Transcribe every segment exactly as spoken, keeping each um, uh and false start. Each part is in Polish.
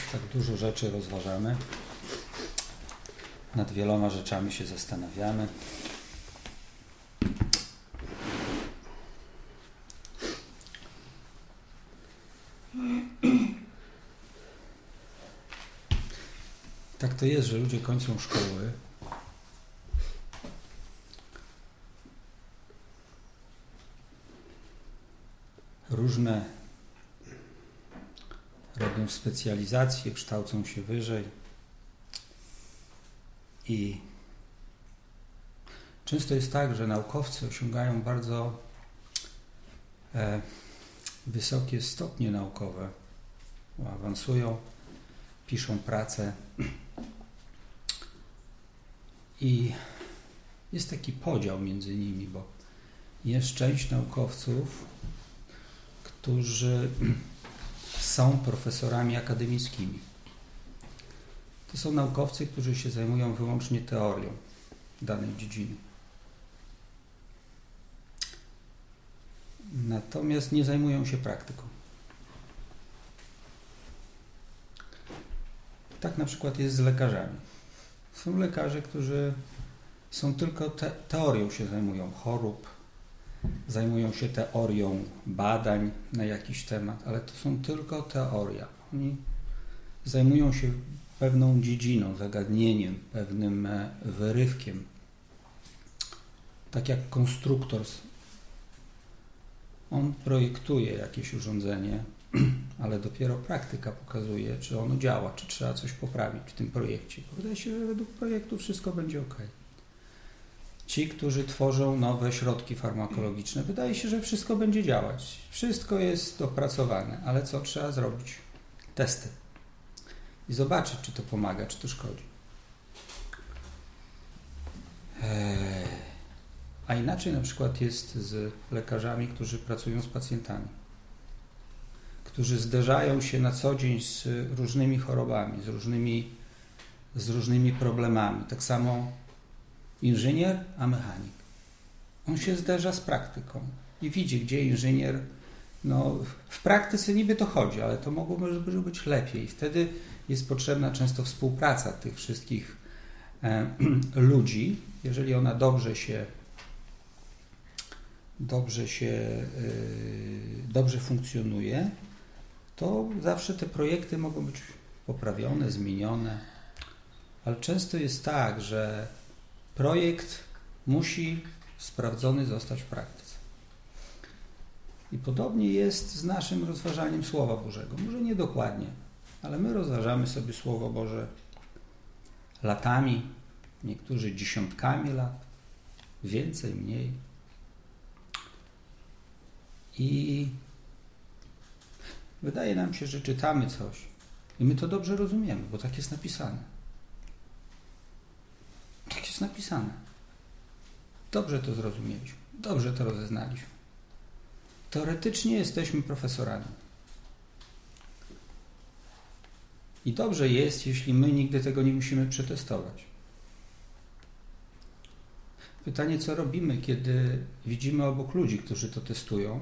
tak dużo rzeczy rozważamy, nad wieloma rzeczami się zastanawiamy. Tak to jest, że ludzie kończą szkoły. Różne robią specjalizacje, kształcą się wyżej i często jest tak, że naukowcy osiągają bardzo e, wysokie stopnie naukowe, awansują, piszą pracę i jest taki podział między nimi, bo jest część naukowców, którzy są profesorami akademickimi. To są naukowcy, którzy się zajmują wyłącznie teorią danej dziedziny. Natomiast nie zajmują się praktyką. Tak na przykład jest z lekarzami. Są lekarze, którzy są tylko te- teorią się zajmują chorób, zajmują się teorią badań na jakiś temat, ale to są tylko teoria. Oni zajmują się pewną dziedziną, zagadnieniem, pewnym wyrywkiem. Tak jak konstruktor. On projektuje jakieś urządzenie, ale dopiero praktyka pokazuje, czy ono działa, czy trzeba coś poprawić w tym projekcie. Wydaje się, że według projektu wszystko będzie ok. Ci, którzy tworzą nowe środki farmakologiczne, wydaje się, że wszystko będzie działać. Wszystko jest dopracowane, ale co trzeba zrobić? Testy. I zobaczyć, czy to pomaga, czy to szkodzi. Eee. A inaczej na przykład jest z lekarzami, którzy pracują z pacjentami, którzy zderzają się na co dzień z różnymi chorobami, z różnymi, z różnymi problemami. Tak samo inżynier, a mechanik. On się zderza z praktyką i widzi, gdzie inżynier, no w praktyce niby to chodzi, ale to mogłoby być lepiej. Wtedy jest potrzebna często współpraca tych wszystkich e, ludzi. Jeżeli ona dobrze się dobrze się e, dobrze funkcjonuje, to zawsze te projekty mogą być poprawione, zmienione. Ale często jest tak, że projekt musi sprawdzony zostać w praktyce. I podobnie jest z naszym rozważaniem Słowa Bożego. Może nie dokładnie, ale my rozważamy sobie Słowo Boże latami, niektórzy dziesiątkami lat, więcej, mniej. I wydaje nam się, że czytamy coś i my to dobrze rozumiemy, bo tak jest napisane. Tak jest napisane. Dobrze to zrozumieliśmy. Dobrze to rozeznaliśmy. Teoretycznie jesteśmy profesorami. I dobrze jest, jeśli my nigdy tego nie musimy przetestować. Pytanie, co robimy, kiedy widzimy obok ludzi, którzy to testują,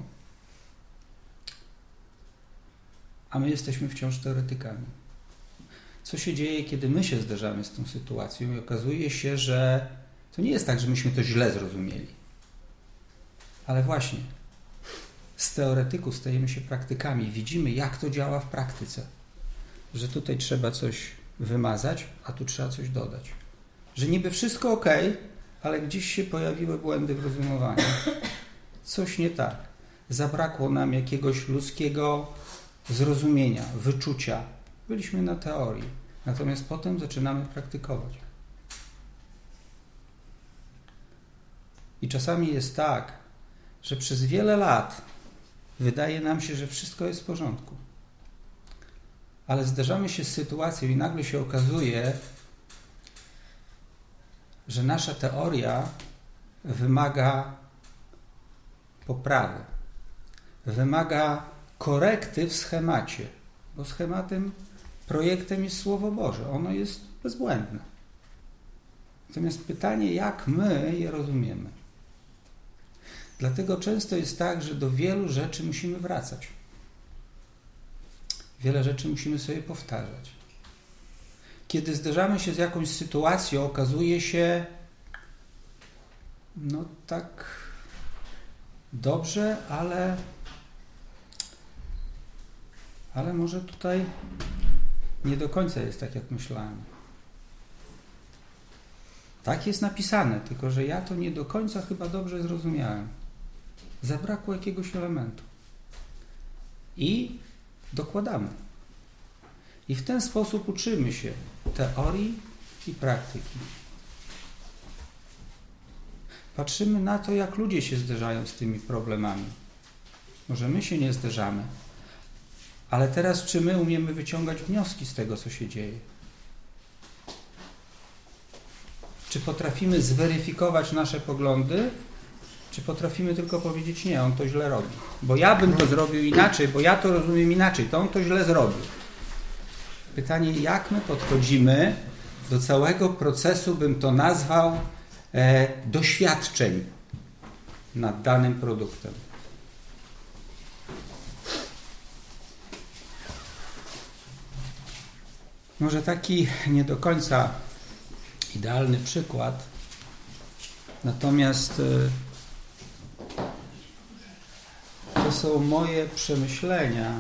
a my jesteśmy wciąż teoretykami. Co się dzieje, kiedy my się zderzamy z tą sytuacją i okazuje się, że to nie jest tak, że myśmy to źle zrozumieli. Ale właśnie z teoretyków stajemy się praktykami. Widzimy, jak to działa w praktyce. Że tutaj trzeba coś wymazać, a tu trzeba coś dodać. Że niby wszystko ok, ale gdzieś się pojawiły błędy w rozumowaniu. Coś nie tak. Zabrakło nam jakiegoś ludzkiego zrozumienia, wyczucia. Byliśmy na teorii, natomiast potem zaczynamy praktykować. I czasami jest tak, że przez wiele lat wydaje nam się, że wszystko jest w porządku. Ale zderzamy się z sytuacją i nagle się okazuje, że nasza teoria wymaga poprawy. Wymaga korekty w schemacie, bo schematem, projektem jest Słowo Boże. Ono jest bezbłędne. Natomiast pytanie, jak my je rozumiemy. Dlatego często jest tak, że do wielu rzeczy musimy wracać. Wiele rzeczy musimy sobie powtarzać. Kiedy zderzamy się z jakąś sytuacją, okazuje się, no tak dobrze, ale, ale może tutaj nie do końca jest tak, jak myślałem. Tak jest napisane, tylko że ja to nie do końca chyba dobrze zrozumiałem. Zabrakło jakiegoś elementu. I dokładamy. I w ten sposób uczymy się teorii i praktyki. Patrzymy na to, jak ludzie się zderzają z tymi problemami. Może my się nie zderzamy, ale teraz czy my umiemy wyciągać wnioski z tego, co się dzieje? Czy potrafimy zweryfikować nasze poglądy, czy potrafimy tylko powiedzieć, nie, on to źle robi. Bo ja bym to zrobił inaczej, bo ja to rozumiem inaczej, to on to źle zrobił. Pytanie, jak my podchodzimy do całego procesu, bym to nazwał, e, doświadczeń nad danym produktem. Może taki nie do końca idealny przykład, natomiast e, to są moje przemyślenia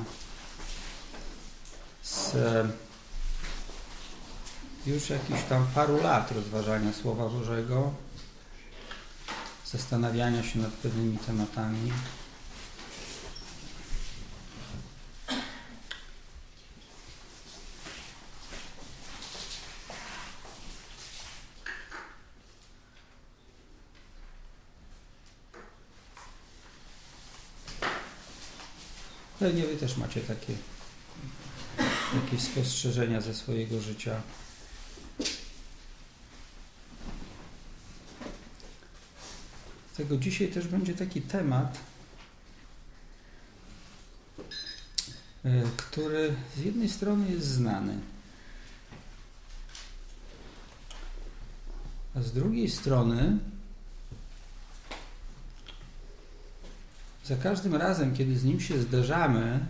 z już jakichś tam paru lat rozważania Słowa Bożego, zastanawiania się nad pewnymi tematami. Pewnie wy też macie takie jakieś spostrzeżenia ze swojego życia. Dlatego dzisiaj też będzie taki temat, który z jednej strony jest znany, a z drugiej strony za każdym razem, kiedy z nim się zderzamy,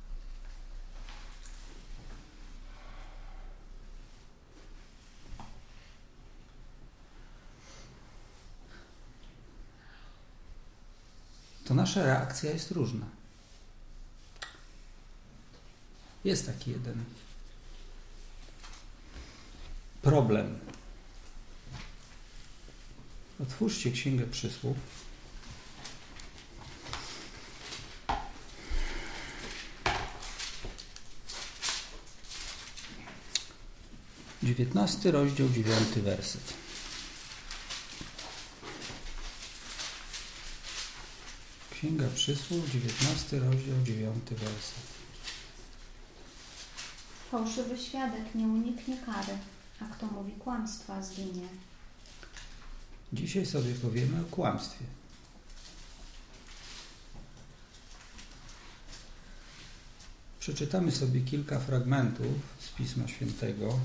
to nasza reakcja jest różna. Jest taki jeden problem. Otwórzcie Księgę Przysłów. dziewiętnasty rozdział, dziewiąty werset. Księga Przysłów, dziewiętnasty rozdział, dziewiąty werset. Fałszywy świadek nie uniknie kary, a kto mówi kłamstwa, zginie. Dzisiaj sobie powiemy o kłamstwie. Przeczytamy sobie kilka fragmentów z Pisma Świętego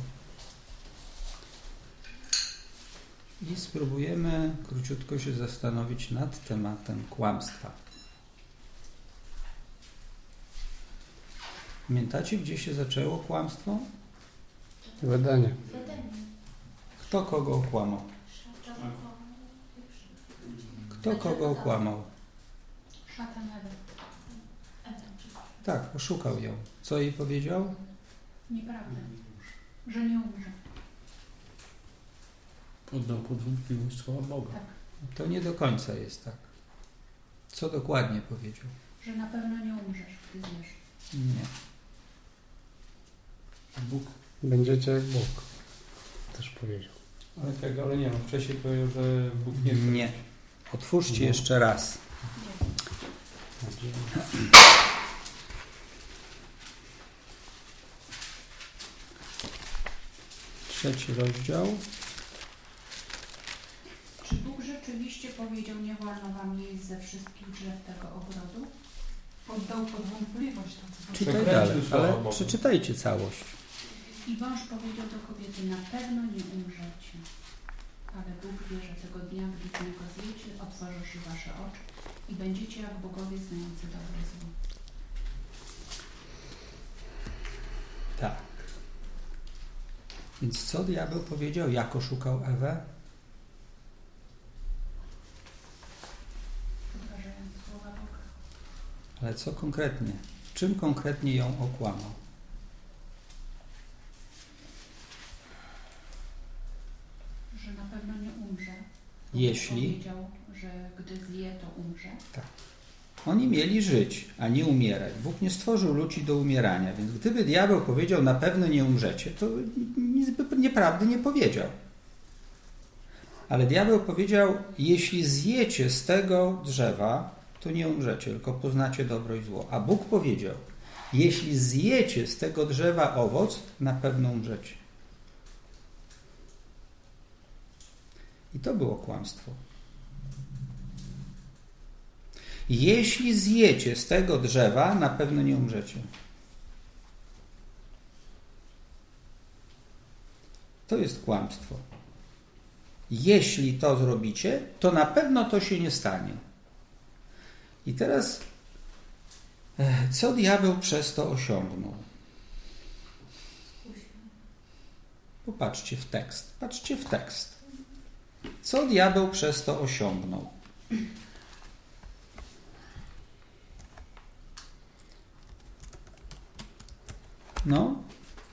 i spróbujemy króciutko się zastanowić nad tematem kłamstwa. Pamiętacie, gdzie się zaczęło kłamstwo? Wydanie. Kto kogo okłamał? Kto kogo okłamał? Szatan Ewę. Tak, oszukał ją. Co jej powiedział? Nieprawda, że nie umrze. Poddał pod wątpliwość słowa Boga. Tak, To nie do końca jest tak. Co dokładnie powiedział? że na pewno nie umrzesz, gdy zjesz. Nie. Bóg. Będziecie jak Bóg. Też powiedział. Ale tak, ale nie, on wcześniej powiedział, że Bóg nie chce. Nie. Otwórzcie No. jeszcze raz. Trzeci rozdział. Czy Bóg rzeczywiście powiedział, nie wolno wam jeść ze wszystkich drzew tego ogrodu? Poddał pod wątpliwość to, co Czytaj Przekręcił dalej, słowo ale Boga. przeczytajcie całość. I wąż powiedział do kobiety, na pewno nie umrzecie. Ale Bóg wie, że tego dnia, gdy z niego zjecie, otworzy się wasze oczy i będziecie jak bogowie znający dobre i zło. Więc co diabeł powiedział, jak oszukał Ewę? Podważając słowa Boga. Ale co konkretnie? W czym konkretnie ją okłamał? Że na pewno nie umrze. Jeśli... Powiedział, że gdy zje, to umrze. Tak. Oni mieli żyć, a nie umierać. Bóg nie stworzył ludzi do umierania, więc gdyby diabeł powiedział, na pewno nie umrzecie, to nic by nieprawdy nie powiedział. Ale diabeł powiedział, jeśli zjecie z tego drzewa, to nie umrzecie, tylko poznacie dobro i zło. A Bóg powiedział, jeśli zjecie z tego drzewa owoc, na pewno umrzecie. I to było kłamstwo. Jeśli zjecie z tego drzewa, na pewno nie umrzecie. To jest kłamstwo. Jeśli to zrobicie, to na pewno to się nie stanie. I teraz, co diabeł przez to osiągnął? Popatrzcie w tekst. Patrzcie w tekst. Co diabeł przez to osiągnął? No?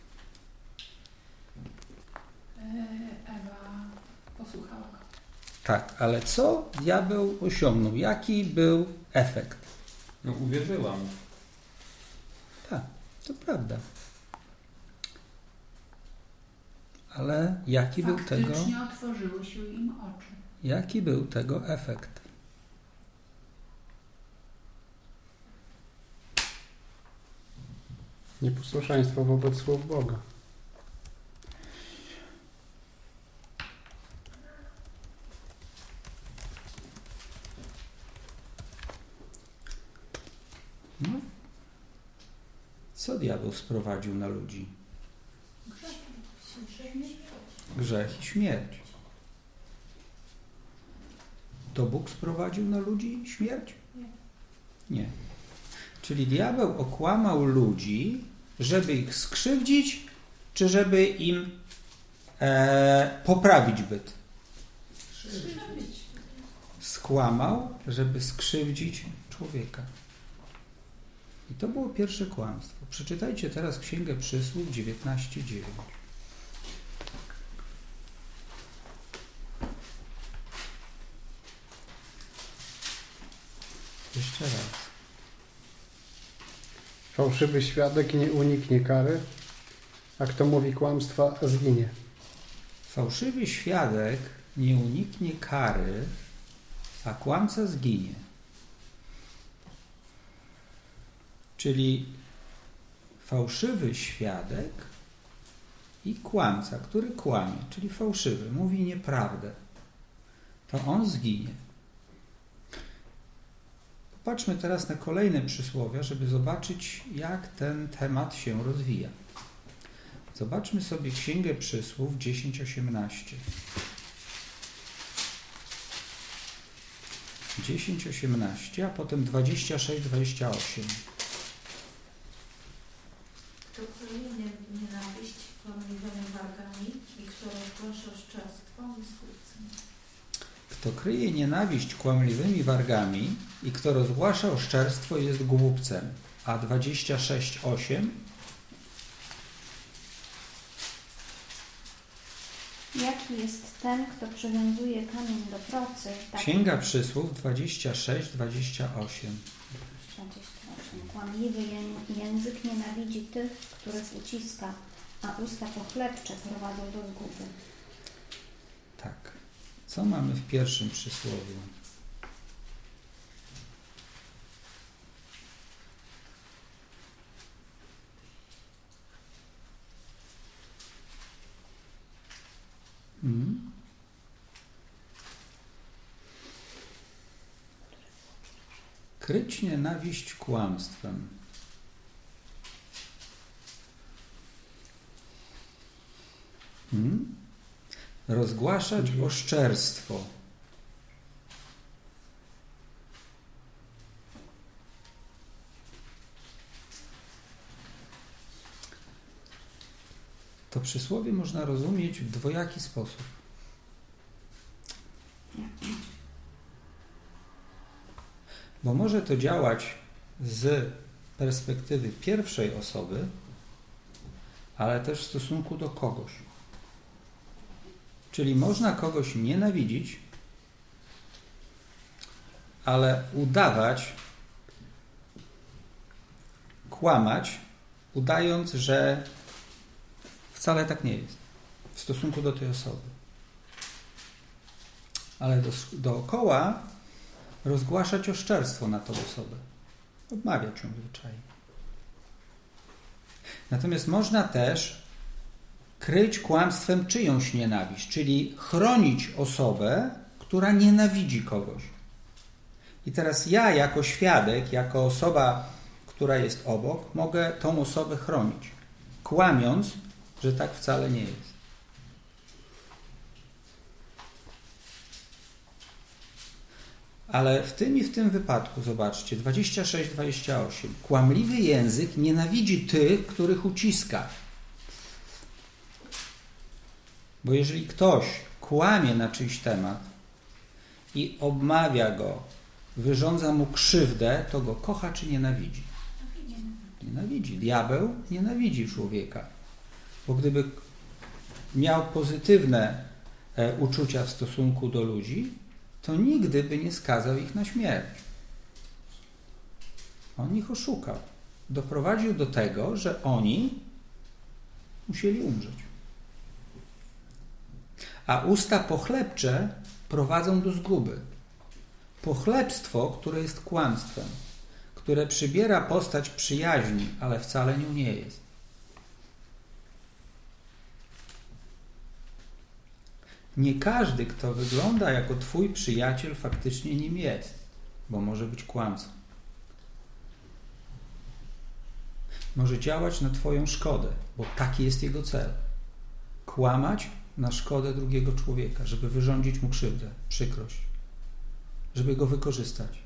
Ewa posłuchała go. Tak, ale co diabeł osiągnął? Jaki był efekt? No uwierzyłam. Tak, to prawda. Ale jaki był tego, Faktycznie otworzyły się im oczy. jaki był tego efekt? Nieposłuszeństwo wobec słów Boga. No. Co diabeł sprowadził na ludzi? Grzech i śmierć. To Bóg sprowadził na ludzi śmierć? Nie. Czyli diabeł okłamał ludzi, żeby ich skrzywdzić, czy żeby im e, poprawić byt? Skłamał, żeby skrzywdzić człowieka. I to było pierwsze kłamstwo. Przeczytajcie teraz Księgę Przysłów dziewiętnaście dziewięć. Jeszcze raz. Fałszywy świadek nie uniknie kary, a kto mówi kłamstwa, zginie. Fałszywy świadek nie uniknie kary, a kłamca zginie. Czyli fałszywy świadek i kłamca, który kłamie, czyli fałszywy, mówi nieprawdę, to on zginie. Popatrzmy teraz na kolejne przysłowia, żeby zobaczyć, jak ten temat się rozwija. Zobaczmy sobie Księgę Przysłów dziesięć osiemnaście. dziesięć osiemnaście, a potem dwadzieścia sześć dwadzieścia osiem. Kto kryje nienawiść kłamliwymi wargami i kto rozgłasza oszczerstwo jest głupcem. Kto kryje nienawiść kłamliwymi wargami i kto rozgłasza oszczerstwo jest głupcem. A dwadzieścia sześć osiem. Jaki jest ten, kto przywiązuje kamień do procy? Taki... Księga Przysłów dwadzieścia sześć dwadzieścia osiem. dwadzieścia osiem. Kłamliwy ję- język nienawidzi tych, których uciska, a usta pochlebcze prowadzą do zguby. Tak. Co mamy w pierwszym przysłowiu? Hmm? Kryć nienawiść kłamstwem. Hmm? Rozgłaszać oszczerstwo. To to przysłowie można rozumieć w dwojaki sposób. Bo może to działać z perspektywy pierwszej osoby, ale też w stosunku do kogoś. Czyli można kogoś nienawidzić, ale udawać, kłamać, udając, że wcale tak nie jest w stosunku do tej osoby. Ale do, dookoła rozgłaszać oszczerstwo na tą osobę. Odmawiać ją zwyczajnie. Natomiast można też kryć kłamstwem czyjąś nienawiść, czyli chronić osobę, która nienawidzi kogoś. I teraz ja jako świadek, jako osoba, która jest obok, mogę tą osobę chronić, kłamiąc, że tak wcale nie jest. Ale w tym i w tym wypadku, zobaczcie, dwadzieścia sześć dwadzieścia osiem. Kłamliwy język nienawidzi tych, których uciska. Bo jeżeli ktoś kłamie na czyjś temat i obmawia go, wyrządza mu krzywdę, to go kocha czy nienawidzi? Nienawidzi. Diabeł nienawidzi człowieka. Bo gdyby miał pozytywne e, uczucia w stosunku do ludzi, to nigdy by nie skazał ich na śmierć. On ich oszukał. Doprowadził do tego, że oni musieli umrzeć. A usta pochlebcze prowadzą do zguby. Pochlebstwo, które jest kłamstwem, które przybiera postać przyjaźni, ale wcale nią nie jest. Nie każdy, kto wygląda jako twój przyjaciel, faktycznie nim jest, bo może być kłamcą. Może działać na twoją szkodę, bo taki jest jego cel. Kłamać na szkodę drugiego człowieka, żeby wyrządzić mu krzywdę, przykrość, żeby go wykorzystać.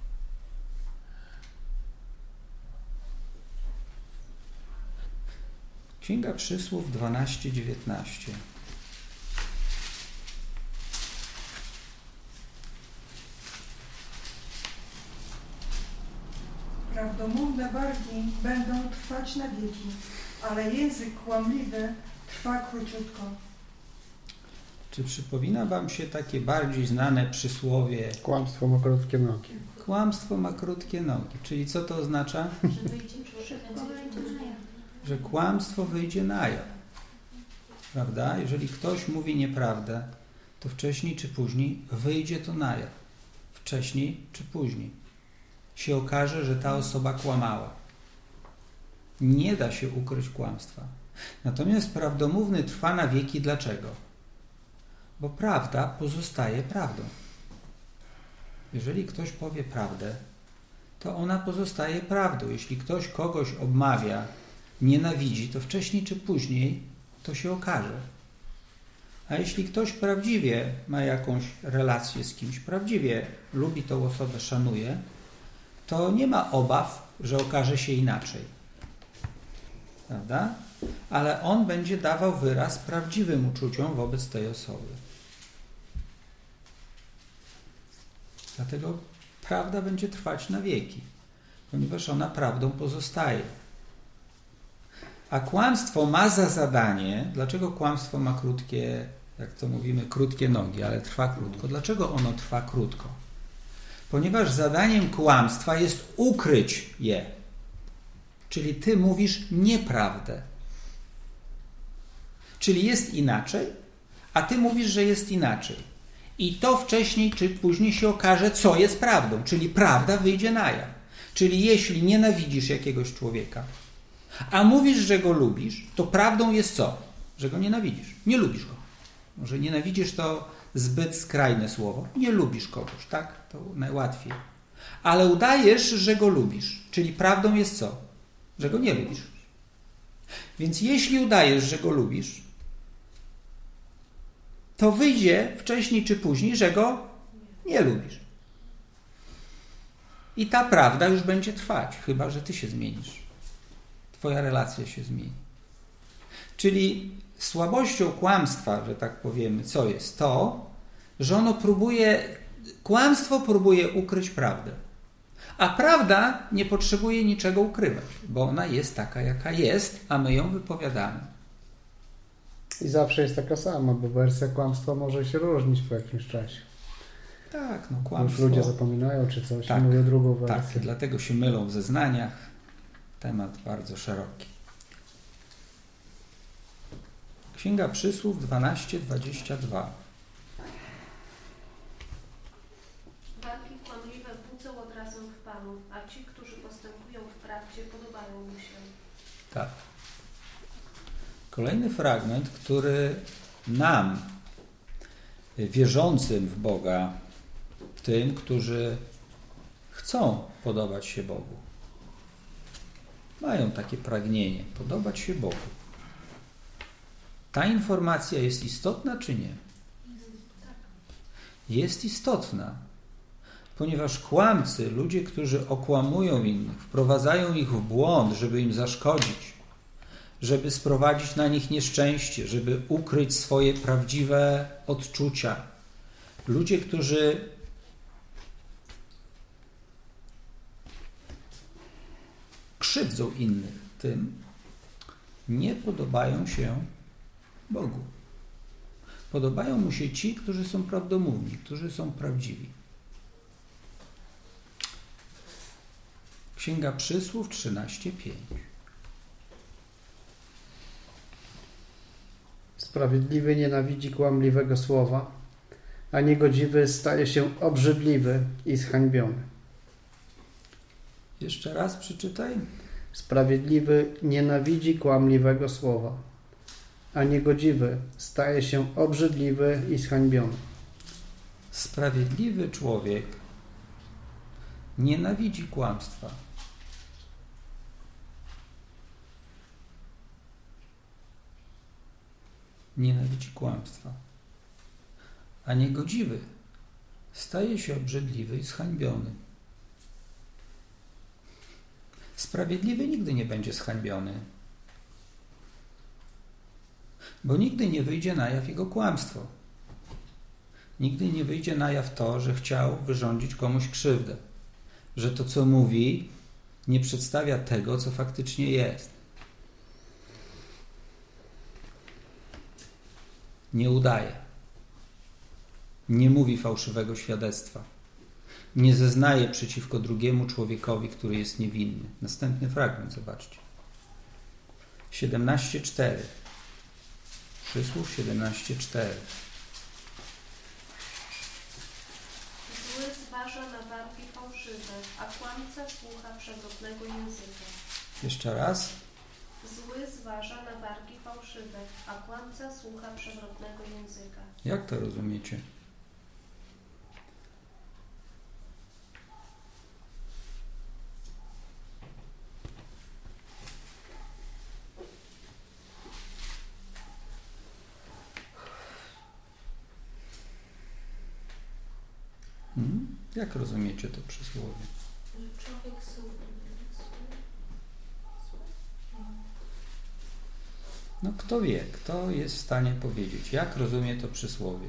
Księga Przysłów dwanaście dziewiętnaście. Prawdomówne wargi będą trwać na wieki, ale język kłamliwy trwa króciutko. Czy przypomina wam się takie bardziej znane przysłowie? Kłamstwo ma krótkie nogi. Kłamstwo ma krótkie nogi. Czyli co to oznacza? Że wyjdzie Szybko wyjdzie na jaw. Że kłamstwo wyjdzie na jaw. Prawda? Jeżeli ktoś mówi nieprawdę, to wcześniej czy później wyjdzie to na jaw. Wcześniej czy później się okaże, że ta osoba kłamała. Nie da się ukryć kłamstwa. Natomiast prawdomówny trwa na wieki. Dlaczego? Bo prawda pozostaje prawdą. Jeżeli ktoś powie prawdę, to ona pozostaje prawdą. Jeśli ktoś kogoś obmawia, nienawidzi, to wcześniej czy później to się okaże. A jeśli ktoś prawdziwie ma jakąś relację z kimś, prawdziwie lubi tą osobę, szanuje, to nie ma obaw, że okaże się inaczej. Prawda? Ale on będzie dawał wyraz prawdziwym uczuciom wobec tej osoby. Dlatego prawda będzie trwać na wieki, ponieważ ona prawdą pozostaje. A kłamstwo ma za zadanie, dlaczego kłamstwo ma krótkie, jak to mówimy, krótkie nogi, ale trwa krótko? Dlaczego ono trwa krótko? Ponieważ zadaniem kłamstwa jest ukryć je. Czyli ty mówisz nieprawdę. Czyli jest inaczej, a ty mówisz, że jest inaczej. I to wcześniej czy później się okaże, co jest prawdą. Czyli prawda wyjdzie na jaw. Czyli jeśli nienawidzisz jakiegoś człowieka, a mówisz, że go lubisz, to prawdą jest co? Że go nienawidzisz. Nie lubisz go. Może nienawidzisz to zbyt skrajne słowo. Nie lubisz kogoś, tak? To najłatwiej. Ale udajesz, że go lubisz. Czyli prawdą jest co? Że go nie lubisz. Więc jeśli udajesz, że go lubisz, to wyjdzie wcześniej czy później, że go nie lubisz. I ta prawda już będzie trwać, chyba że ty się zmienisz. Twoja relacja się zmieni. Czyli słabością kłamstwa, że tak powiemy, co jest to, że ono próbuje, kłamstwo próbuje ukryć prawdę. A prawda nie potrzebuje niczego ukrywać, bo ona jest taka, jaka jest, a my ją wypowiadamy. I zawsze jest taka sama, bo wersja kłamstwa może się różnić po jakimś czasie. Tak, no Już kłamstwo. ludzie zapominają czy coś, Tak, i mówią drugą wersję. Tak, dlatego się mylą w zeznaniach. Temat bardzo szeroki. Księga Przysłów dwanaście dwadzieścia dwa. Walki kłamliwe budzą odrazę w Panu, a ci, którzy postępują w prawdzie, podobają mu się. Tak. Kolejny fragment, który nam, wierzącym w Boga, tym, którzy chcą podobać się Bogu, mają takie pragnienie, podobać się Bogu. Ta informacja jest istotna czy nie? Jest istotna, ponieważ kłamcy, ludzie, którzy okłamują innych, wprowadzają ich w błąd, żeby im zaszkodzić, żeby sprowadzić na nich nieszczęście, żeby ukryć swoje prawdziwe odczucia. Ludzie, którzy krzywdzą innych tym, nie podobają się Bogu. Podobają mu się ci, którzy są prawdomówni, którzy są prawdziwi. Księga Przysłów trzynaście pięć. Sprawiedliwy nienawidzi kłamliwego słowa, a niegodziwy staje się obrzydliwy i zhańbiony. Jeszcze raz przeczytaj. Sprawiedliwy nienawidzi kłamliwego słowa, a niegodziwy staje się obrzydliwy i zhańbiony. Sprawiedliwy człowiek nienawidzi kłamstwa. Nienawidzi kłamstwa. A niegodziwy staje się obrzydliwy i zhańbiony. Sprawiedliwy nigdy nie będzie zhańbiony, bo nigdy nie wyjdzie na jaw jego kłamstwo. Nigdy nie wyjdzie na jaw to, że chciał wyrządzić komuś krzywdę, że to, co mówi, nie przedstawia tego, co faktycznie jest. Nie udaje. Nie mówi fałszywego świadectwa. Nie zeznaje przeciwko drugiemu człowiekowi, który jest niewinny. Następny fragment, zobaczcie. siedemnaście cztery. Przysłów siedemnaście cztery. Zły zważa na wargi fałszywe, a kłamca słucha przewrotnego języka. Jeszcze raz. Zły zważa na wargi fałszywe, a kłamca słucha przewrotnego języka. Jak to rozumiecie? Hmm? Jak rozumiecie to przysłowie? Że człowiek zły. No kto wie, kto jest w stanie powiedzieć, jak rozumie to przysłowie?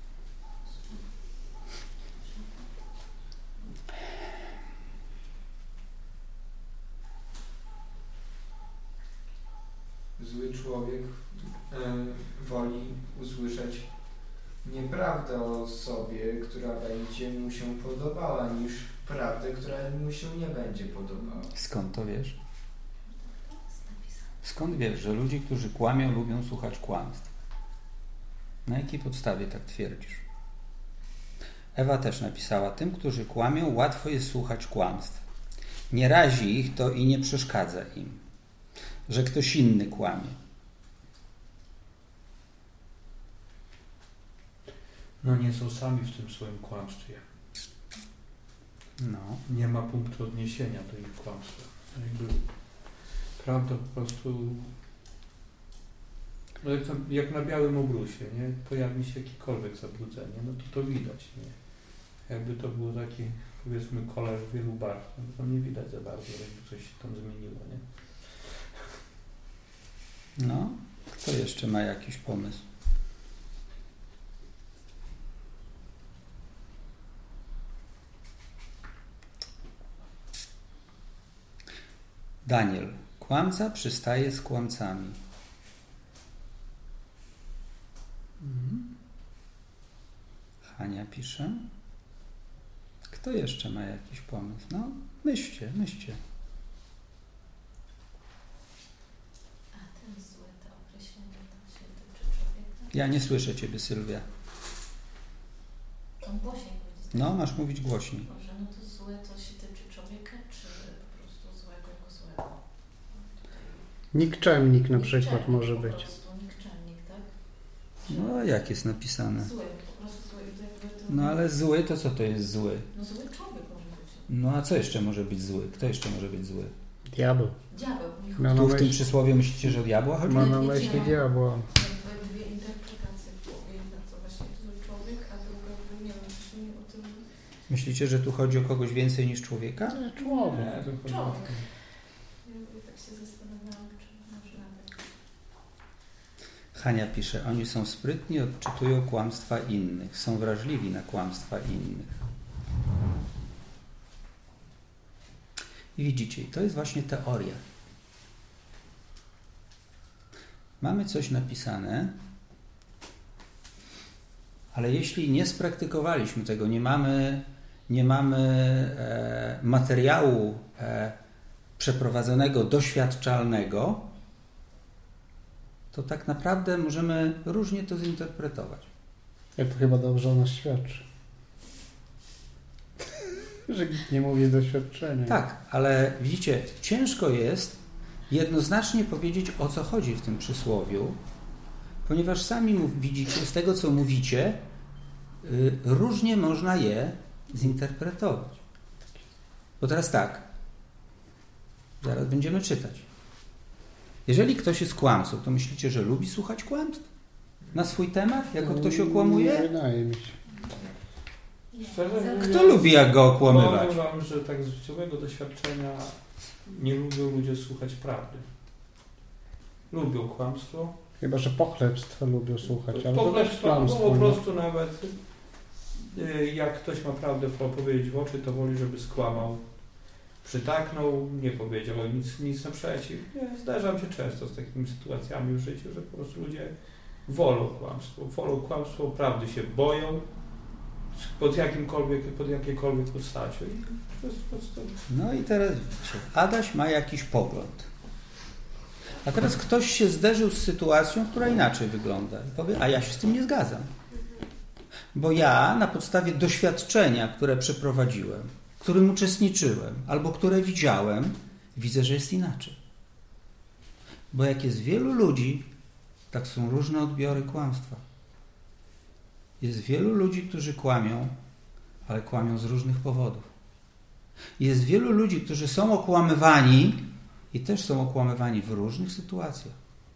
Zły człowiek y, woli usłyszeć nieprawdę o sobie, która będzie mu się podobała, niż prawdę, która mu się nie będzie podobała. Skąd to wiesz? Skąd wiesz, że ludzie, którzy kłamią, lubią słuchać kłamstw? Na jakiej podstawie tak twierdzisz? Ewa też napisała, tym, którzy kłamią, łatwo jest słuchać kłamstw. Nie razi ich to i nie przeszkadza im, że ktoś inny kłamie. No nie są sami w tym swoim kłamstwie. No. Nie ma punktu odniesienia do ich kłamstwa. Jakby prawda po prostu, no jak, na, jak na białym obrusie, nie? Pojawi się jakiekolwiek zabrudzenie, no to to widać, nie? Jakby to był taki, powiedzmy, kolaż wielu barw, no to nie widać za bardzo, jakby coś się tam zmieniło, nie? No, jeszcze ma jakiś pomysł? Daniel. Kłamca przystaje z kłamcami. Mhm. Hania pisze. Kto jeszcze ma jakiś pomysł? No, myślcie, myślcie. A ten złe to określenie to się tyczy człowieka? Ja nie słyszę Ciebie, Sylwia. On głośniej powiedzieć. No, masz mówić głośniej. Dobrze, no to złe to się tyczy człowieka, czy po prostu złego jako złego? Tutaj... Nikczemnik na przykład Nikczemnik może po być. prostu, nikczemnik, tak? No, jak jest napisane? Zły, po prostu zły. To jakby to... No, ale zły to co to jest zły? No zły człowiek może być. No, a co jeszcze może być zły? Kto jeszcze może być zły? Diabeł. Diabeł. mi chodzi. No, Tu no w tym myśl- przysłowie myślicie, że o diabła chodzi? Ma na myśli diabła. Jakby dwie interpretacje w głowie. Jedna to właśnie zły człowiek, a druga, nie wiem, czy mi o tym... Myślicie, że tu chodzi o kogoś więcej niż człowieka? Człowiek. Nie, to chodzi o- Człowiek. Ja tak się zastanawiałam, czy może nawet... Hania pisze, oni są sprytni, odczytują kłamstwa innych, są wrażliwi na kłamstwa innych. I widzicie, to jest właśnie teoria. Mamy coś napisane, ale jeśli nie spraktykowaliśmy tego, nie mamy, nie mamy e, materiału e, przeprowadzonego, doświadczalnego, to tak naprawdę możemy różnie to zinterpretować. Jak to chyba dobrze o nas świadczy. Że nikt nie mówi z doświadczenia. Tak, ale widzicie, ciężko jest jednoznacznie powiedzieć, o co chodzi w tym przysłowiu, ponieważ sami mów, widzicie, z tego co mówicie, y, różnie można je zinterpretować. Bo teraz tak, zaraz będziemy czytać. Jeżeli ktoś jest kłamcą, to myślicie, że lubi słuchać kłamstw na swój temat, jako ktoś okłamuje? Nie wydaje mi się. Szczerze mówiąc, Kto lubi, jak go okłamywać? Powiem wam, że tak z życiowego doświadczenia nie lubią ludzie słuchać prawdy. Lubią kłamstwo. Chyba, że pochlebstwo lubią słuchać, ale to też Pochlebstwo, albo kłamstwo. po nie? prostu nawet y, jak ktoś ma prawdę powiedzieć w oczy, to woli, żeby skłamał. Przytaknął, nie powiedział nic, nic naprzeciw. Nie, zdarza mi się często z takimi sytuacjami w życiu, że po prostu ludzie wolą kłamstwo. Wolą kłamstwo, prawdy się boją pod jakimkolwiek, pod jakiejkolwiek postacią. I to jest po prostu... No i teraz widzicie, Adaś ma jakiś pogląd. A teraz ktoś się zderzył z sytuacją, która inaczej wygląda. I powie, a ja się z tym nie zgadzam. Bo ja na podstawie doświadczenia, które przeprowadziłem, w którym uczestniczyłem, albo które widziałem, widzę, że jest inaczej. Bo jak jest wielu ludzi, tak są różne odbiory kłamstwa. Jest wielu ludzi, którzy kłamią, ale kłamią z różnych powodów. Jest wielu ludzi, którzy są okłamywani i też są okłamywani w różnych sytuacjach.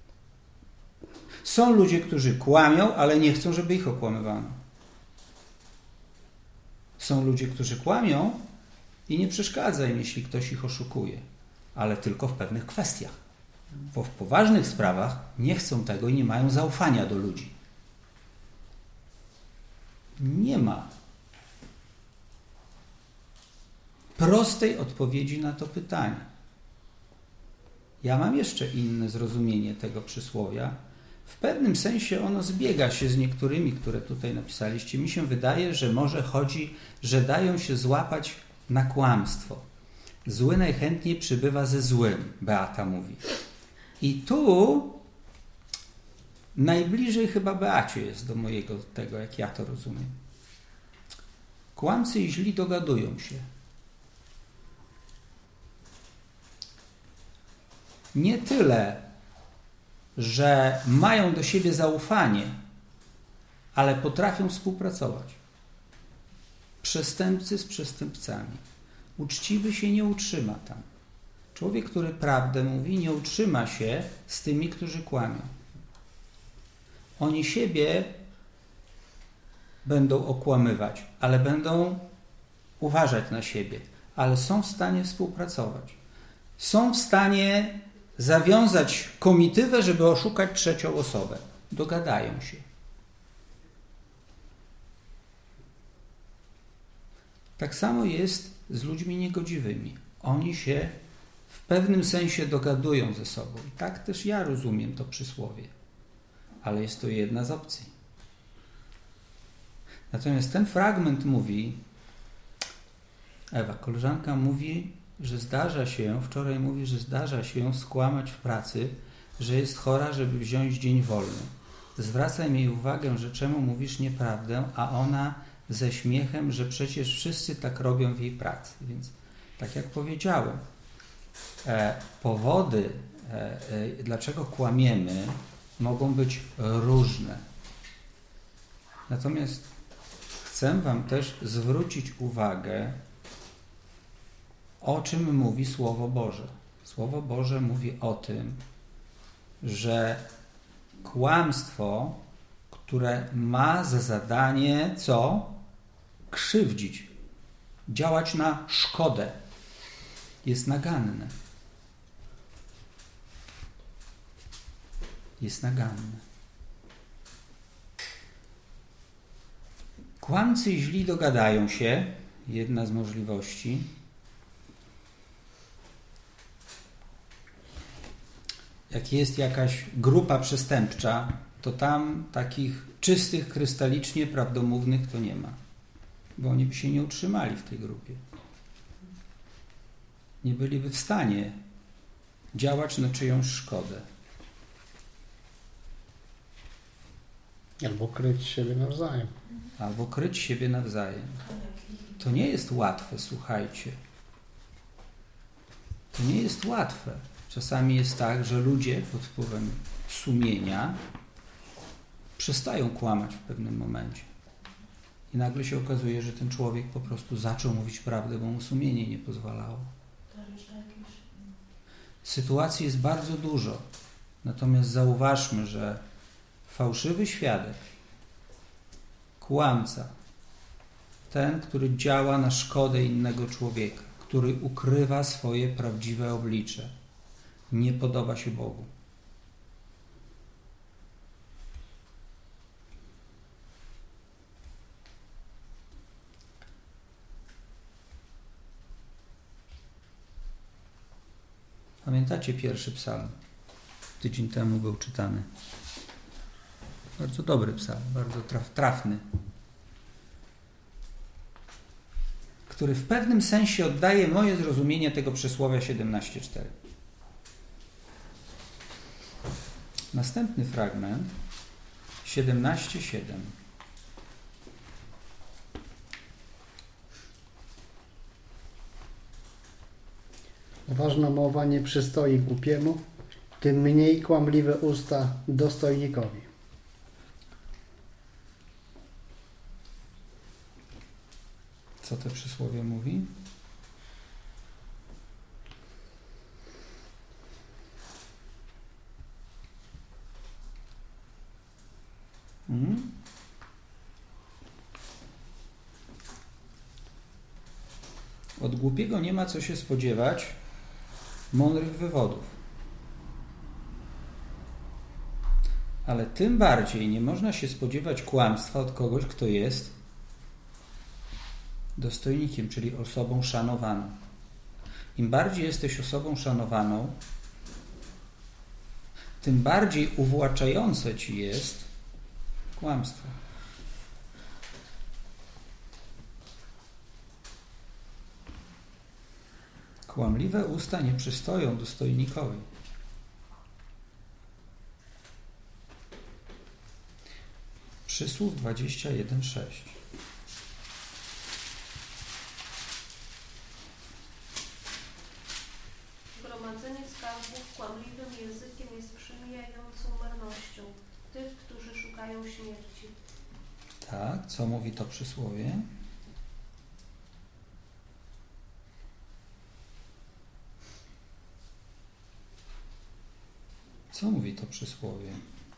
Są ludzie, którzy kłamią, ale nie chcą, żeby ich okłamywano. Są ludzie, którzy kłamią i nie przeszkadza im, jeśli ktoś ich oszukuje, ale tylko w pewnych kwestiach. Bo w poważnych sprawach nie chcą tego i nie mają zaufania do ludzi. Nie ma prostej odpowiedzi na to pytanie. Ja mam jeszcze inne zrozumienie tego przysłowia. W pewnym sensie ono zbiega się z niektórymi, które tutaj napisaliście. Mi się wydaje, że może chodzi, że dają się złapać na kłamstwo. Zły najchętniej przybywa ze złym, Beata mówi. I tu najbliżej chyba Beacie jest do mojego tego, jak ja to rozumiem. Kłamcy i źli dogadują się. Nie tyle, że mają do siebie zaufanie, ale potrafią współpracować. Przestępcy z przestępcami. Uczciwy się nie utrzyma tam. Człowiek, który prawdę mówi, nie utrzyma się z tymi, którzy kłamią. Oni siebie będą okłamywać, ale będą uważać na siebie, ale są w stanie współpracować. Są w stanie zawiązać komitywę, żeby oszukać trzecią osobę. Dogadają się. Tak samo jest z ludźmi niegodziwymi. Oni się w pewnym sensie dogadują ze sobą. I tak też ja rozumiem to przysłowie. Ale jest to jedna z opcji. Natomiast ten fragment mówi, Ewa, koleżanka mówi, że zdarza się, wczoraj mówi, że zdarza się skłamać w pracy, że jest chora, żeby wziąć dzień wolny. Zwracam jej uwagę, że czemu mówisz nieprawdę, a ona ze śmiechem, że przecież wszyscy tak robią w jej pracy. Więc tak jak powiedziałem, e, powody, e, e, dlaczego kłamiemy, mogą być różne. Natomiast chcę wam też zwrócić uwagę, o czym mówi Słowo Boże. Słowo Boże mówi o tym, że kłamstwo, które ma za zadanie co? Krzywdzić, działać na szkodę, jest naganne. Jest naganne. Kłamcy i źli dogadają się, jedna z możliwości. Jak jest jakaś grupa przestępcza, to tam takich czystych, krystalicznie prawdomównych to nie ma. Bo oni by się nie utrzymali w tej grupie. Nie byliby w stanie działać na czyjąś szkodę. Albo kryć siebie nawzajem. Albo kryć siebie nawzajem. To nie jest łatwe, słuchajcie. To nie jest łatwe. Czasami jest tak, że ludzie pod wpływem sumienia przestają kłamać w pewnym momencie. I nagle się okazuje, że ten człowiek po prostu zaczął mówić prawdę, bo mu sumienie nie pozwalało. Sytuacji jest bardzo dużo. Natomiast zauważmy, że fałszywy świadek, kłamca, ten, który działa na szkodę innego człowieka, który ukrywa swoje prawdziwe oblicze, nie podoba się Bogu. Pamiętacie pierwszy psalm? Tydzień temu był czytany. Bardzo dobry psalm, bardzo traf, trafny. Który w pewnym sensie oddaje moje zrozumienie tego przysłowia siedemnaście cztery. Następny fragment siedemnaście siedem. Ważna mowa nie przystoi głupiemu, tym mniej kłamliwe usta dostojnikowi. Co to przysłowie mówi? Hmm? Od głupiego nie ma co się spodziewać mądrych wywodów. Ale tym bardziej nie można się spodziewać kłamstwa od kogoś, kto jest dostojnikiem, czyli osobą szanowaną. Im bardziej jesteś osobą szanowaną, tym bardziej uwłaczające ci jest kłamstwo. Kłamliwe usta nie przystoją dostojnikowi. Przysłów dwadzieścia jeden sześć. Gromadzenie skarbów kłamliwym językiem jest przemijającą marnością tych, którzy szukają śmierci. Tak, co mówi to przysłowie? Co mówi to przysłowie?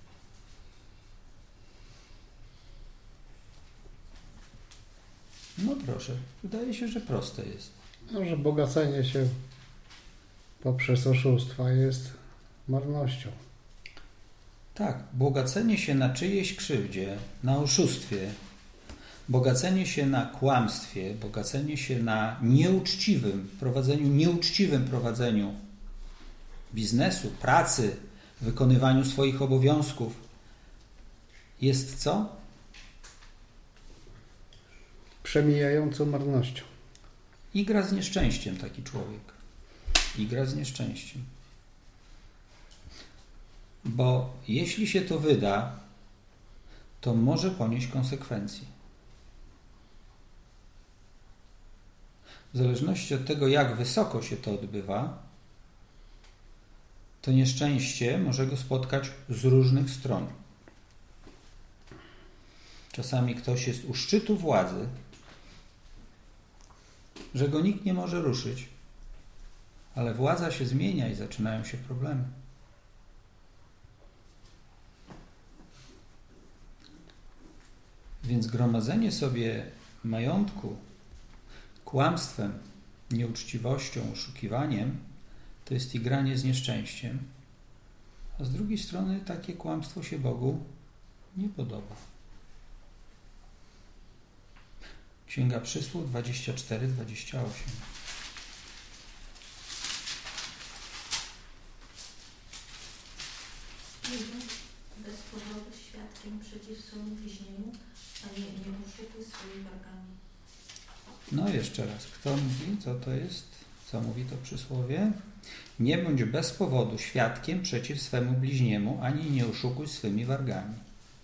No proszę, wydaje się, że proste jest. No, że bogacenie się poprzez oszustwa jest marnością. Tak, bogacenie się na czyjejś krzywdzie, na oszustwie, bogacenie się na kłamstwie, bogacenie się na nieuczciwym prowadzeniu, nieuczciwym prowadzeniu biznesu, pracy, wykonywaniu swoich obowiązków jest co? Przemijającą marnością. Igra z nieszczęściem taki człowiek. Igra z nieszczęściem. Bo jeśli się to wyda, to może ponieść konsekwencje. W zależności od tego, jak wysoko się to odbywa, to nieszczęście może go spotkać z różnych stron. Czasami ktoś jest u szczytu władzy, że go nikt nie może ruszyć, ale władza się zmienia i zaczynają się problemy. Więc gromadzenie sobie majątku kłamstwem, nieuczciwością, oszukiwaniem to jest igranie z nieszczęściem, a z drugiej strony takie kłamstwo się Bogu nie podoba. Księga Przysłów dwadzieścia cztery, dwadzieścia osiem. Bez powodu świadkiem przeciw swemu bliźniemu, a nie, nie oszukuj swoimi wargami. No jeszcze raz, kto mówi, co to jest? Co mówi to przysłowie? Nie bądź bez powodu świadkiem przeciw swemu bliźniemu, ani nie oszukuj swymi wargami.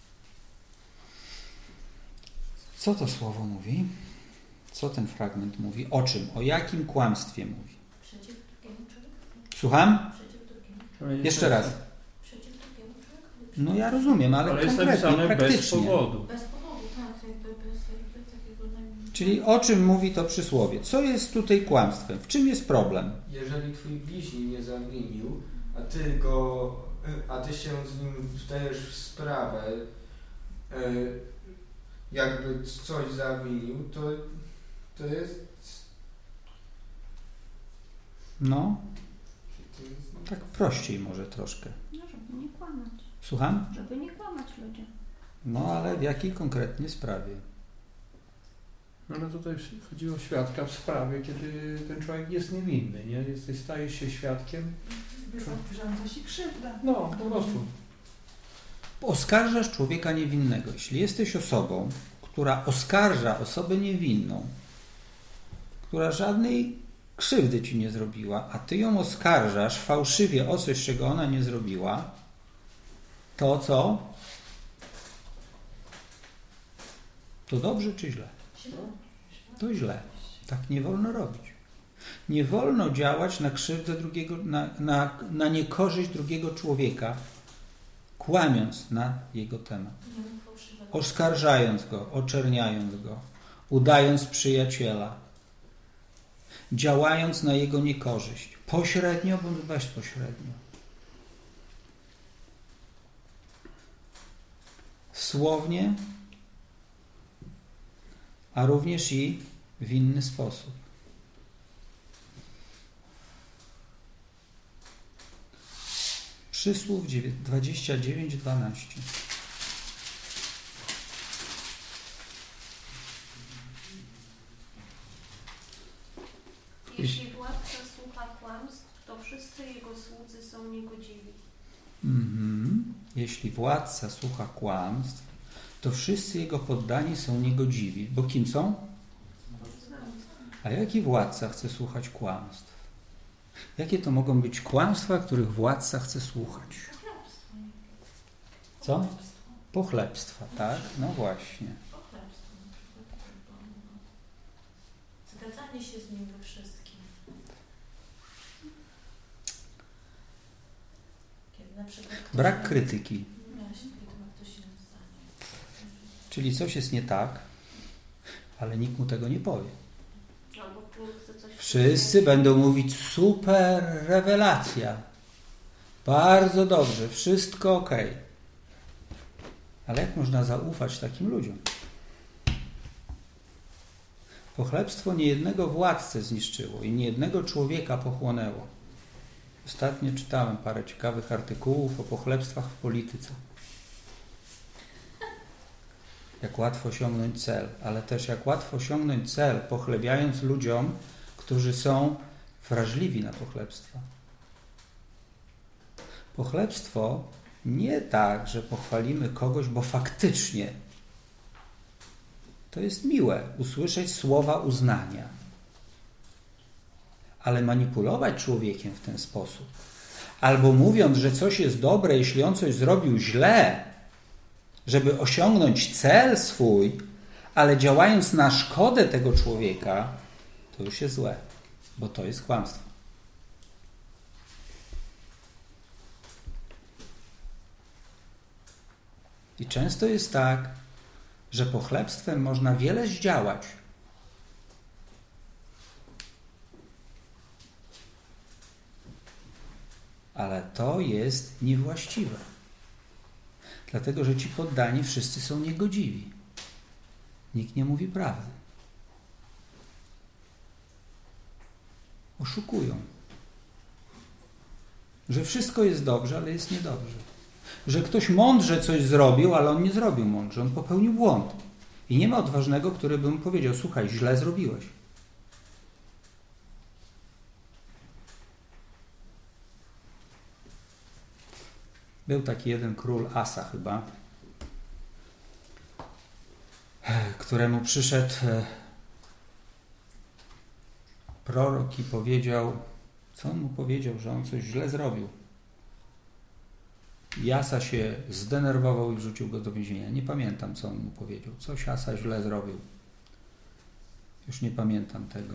Co to słowo mówi? Co ten fragment mówi? O czym? O jakim kłamstwie mówi? Przeciw drugiemu człowiekowi. Słucham? Przeciw drugiemu. Jeszcze raz. Przeciw drugiemu człowiekowi. No ja rozumiem, ale, ale jest konkretnie, napisane praktycznie. bez powodu. Bez powodu, tak. Jakby bez jakby takiego najmniej. Czyli o czym mówi to przysłowie? Co jest tutaj kłamstwem? W czym jest problem? Jeżeli twój bliźni nie zawinił, a ty go, a ty się z nim wdajesz w sprawę, jakby coś zawinił, to, to jest... No, tak prościej może troszkę. No, żeby nie kłamać. Słucham? Żeby nie kłamać ludziom. No, ale w jakiej konkretnie sprawie? No ale tutaj chodzi o świadka w sprawie, kiedy ten człowiek jest niewinny, nie? Jesteś, stajesz się świadkiem. Wyrządza się krzywda. No, po prostu. Oskarżasz człowieka niewinnego. Jeśli jesteś osobą, która oskarża osobę niewinną, która żadnej krzywdy ci nie zrobiła, a ty ją oskarżasz fałszywie o coś, czego ona nie zrobiła, to co? To dobrze czy źle? To źle. Tak nie wolno robić. Nie wolno działać na krzywdę drugiego, na, na, na niekorzyść drugiego człowieka, kłamiąc na jego temat. Oskarżając go, oczerniając go, udając przyjaciela, działając na jego niekorzyść. Pośrednio bądź bezpośrednio. Słownie, a również i w inny sposób. Przysłów dwadzieścia dziewięć, dwanaście. Jeśli władca słucha kłamstw, to wszyscy jego słudzy są niegodziwi. Mm-hmm. Jeśli władca słucha kłamstw, to wszyscy jego poddani są niegodziwi. Bo kim są? A jaki władca chce słuchać kłamstw? Jakie to mogą być kłamstwa, których władca chce słuchać? Co? Pochlebstwa, tak? No właśnie. Zgadzanie się z nim we wszystkim. Kiedy na przykład ktoś Brak ma... krytyki. Właśnie, kiedy ma ktoś inne zdanie. Czyli coś jest nie tak, ale nikt mu tego nie powie. Albo chce coś Wszyscy będą mówić super rewelacja. Bardzo dobrze, wszystko ok. Ale jak można zaufać takim ludziom? Pochlebstwo niejednego władcę zniszczyło i niejednego człowieka pochłonęło. Ostatnio czytałem parę ciekawych artykułów o pochlebstwach w polityce. Jak łatwo osiągnąć cel, ale też jak łatwo osiągnąć cel, pochlebiając ludziom, którzy są wrażliwi na pochlebstwa. Pochlebstwo nie tak, że pochwalimy kogoś, bo faktycznie to jest miłe usłyszeć słowa uznania. Ale manipulować człowiekiem w ten sposób, albo mówiąc, że coś jest dobre, jeśli on coś zrobił źle, żeby osiągnąć cel swój, ale działając na szkodę tego człowieka, to już jest złe, bo to jest kłamstwo. I często jest tak, że pochlebstwem można wiele zdziałać, ale to jest niewłaściwe. Dlatego, że ci poddani wszyscy są niegodziwi. Nikt nie mówi prawdy. Oszukują. Że wszystko jest dobrze, ale jest niedobrze. Że ktoś mądrze coś zrobił, ale on nie zrobił mądrze. On popełnił błąd. I nie ma odważnego, który by mu powiedział: słuchaj, źle zrobiłeś. Był taki jeden król, Asa chyba, któremu przyszedł prorok i powiedział, co on mu powiedział, że on coś źle zrobił. I Asa się zdenerwował i wrzucił go do więzienia. Nie pamiętam, co on mu powiedział. Coś Asa źle zrobił. Już nie pamiętam tego.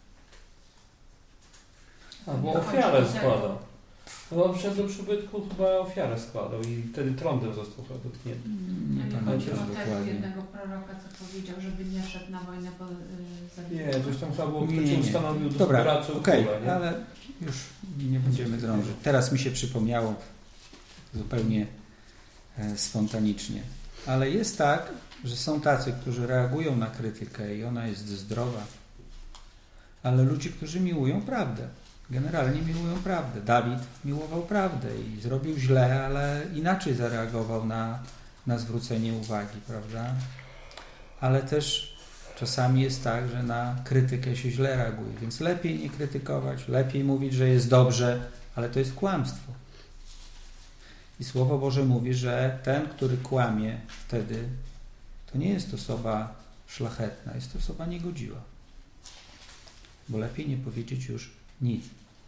A, bo ofiarę składał. No on przed do przybytku chyba ofiarę składał i wtedy trądem został dotknięty. Nie pamiętam dokładnie. jednego proroka, co powiedział, żeby nie szedł na wojnę, bo yy, zabił. Nie, coś tam chyba było, nie, kto cię nie. ustanowił do Dobra, pracy okej, okay, ale już nie będziemy drążyć. Teraz mi się przypomniało zupełnie e, spontanicznie. Ale jest tak, że są tacy, którzy reagują na krytykę i ona jest zdrowa, ale ludzie, którzy miłują prawdę. Generalnie miłują prawdę. Dawid miłował prawdę i zrobił źle, ale inaczej zareagował na, na zwrócenie uwagi, prawda? Ale też czasami jest tak, że na krytykę się źle reaguje, więc lepiej nie krytykować, lepiej mówić, że jest dobrze, ale to jest kłamstwo. I Słowo Boże mówi, że ten, który kłamie wtedy, to nie jest osoba szlachetna, jest to osoba niegodziwa. Bo lepiej nie powiedzieć już nic,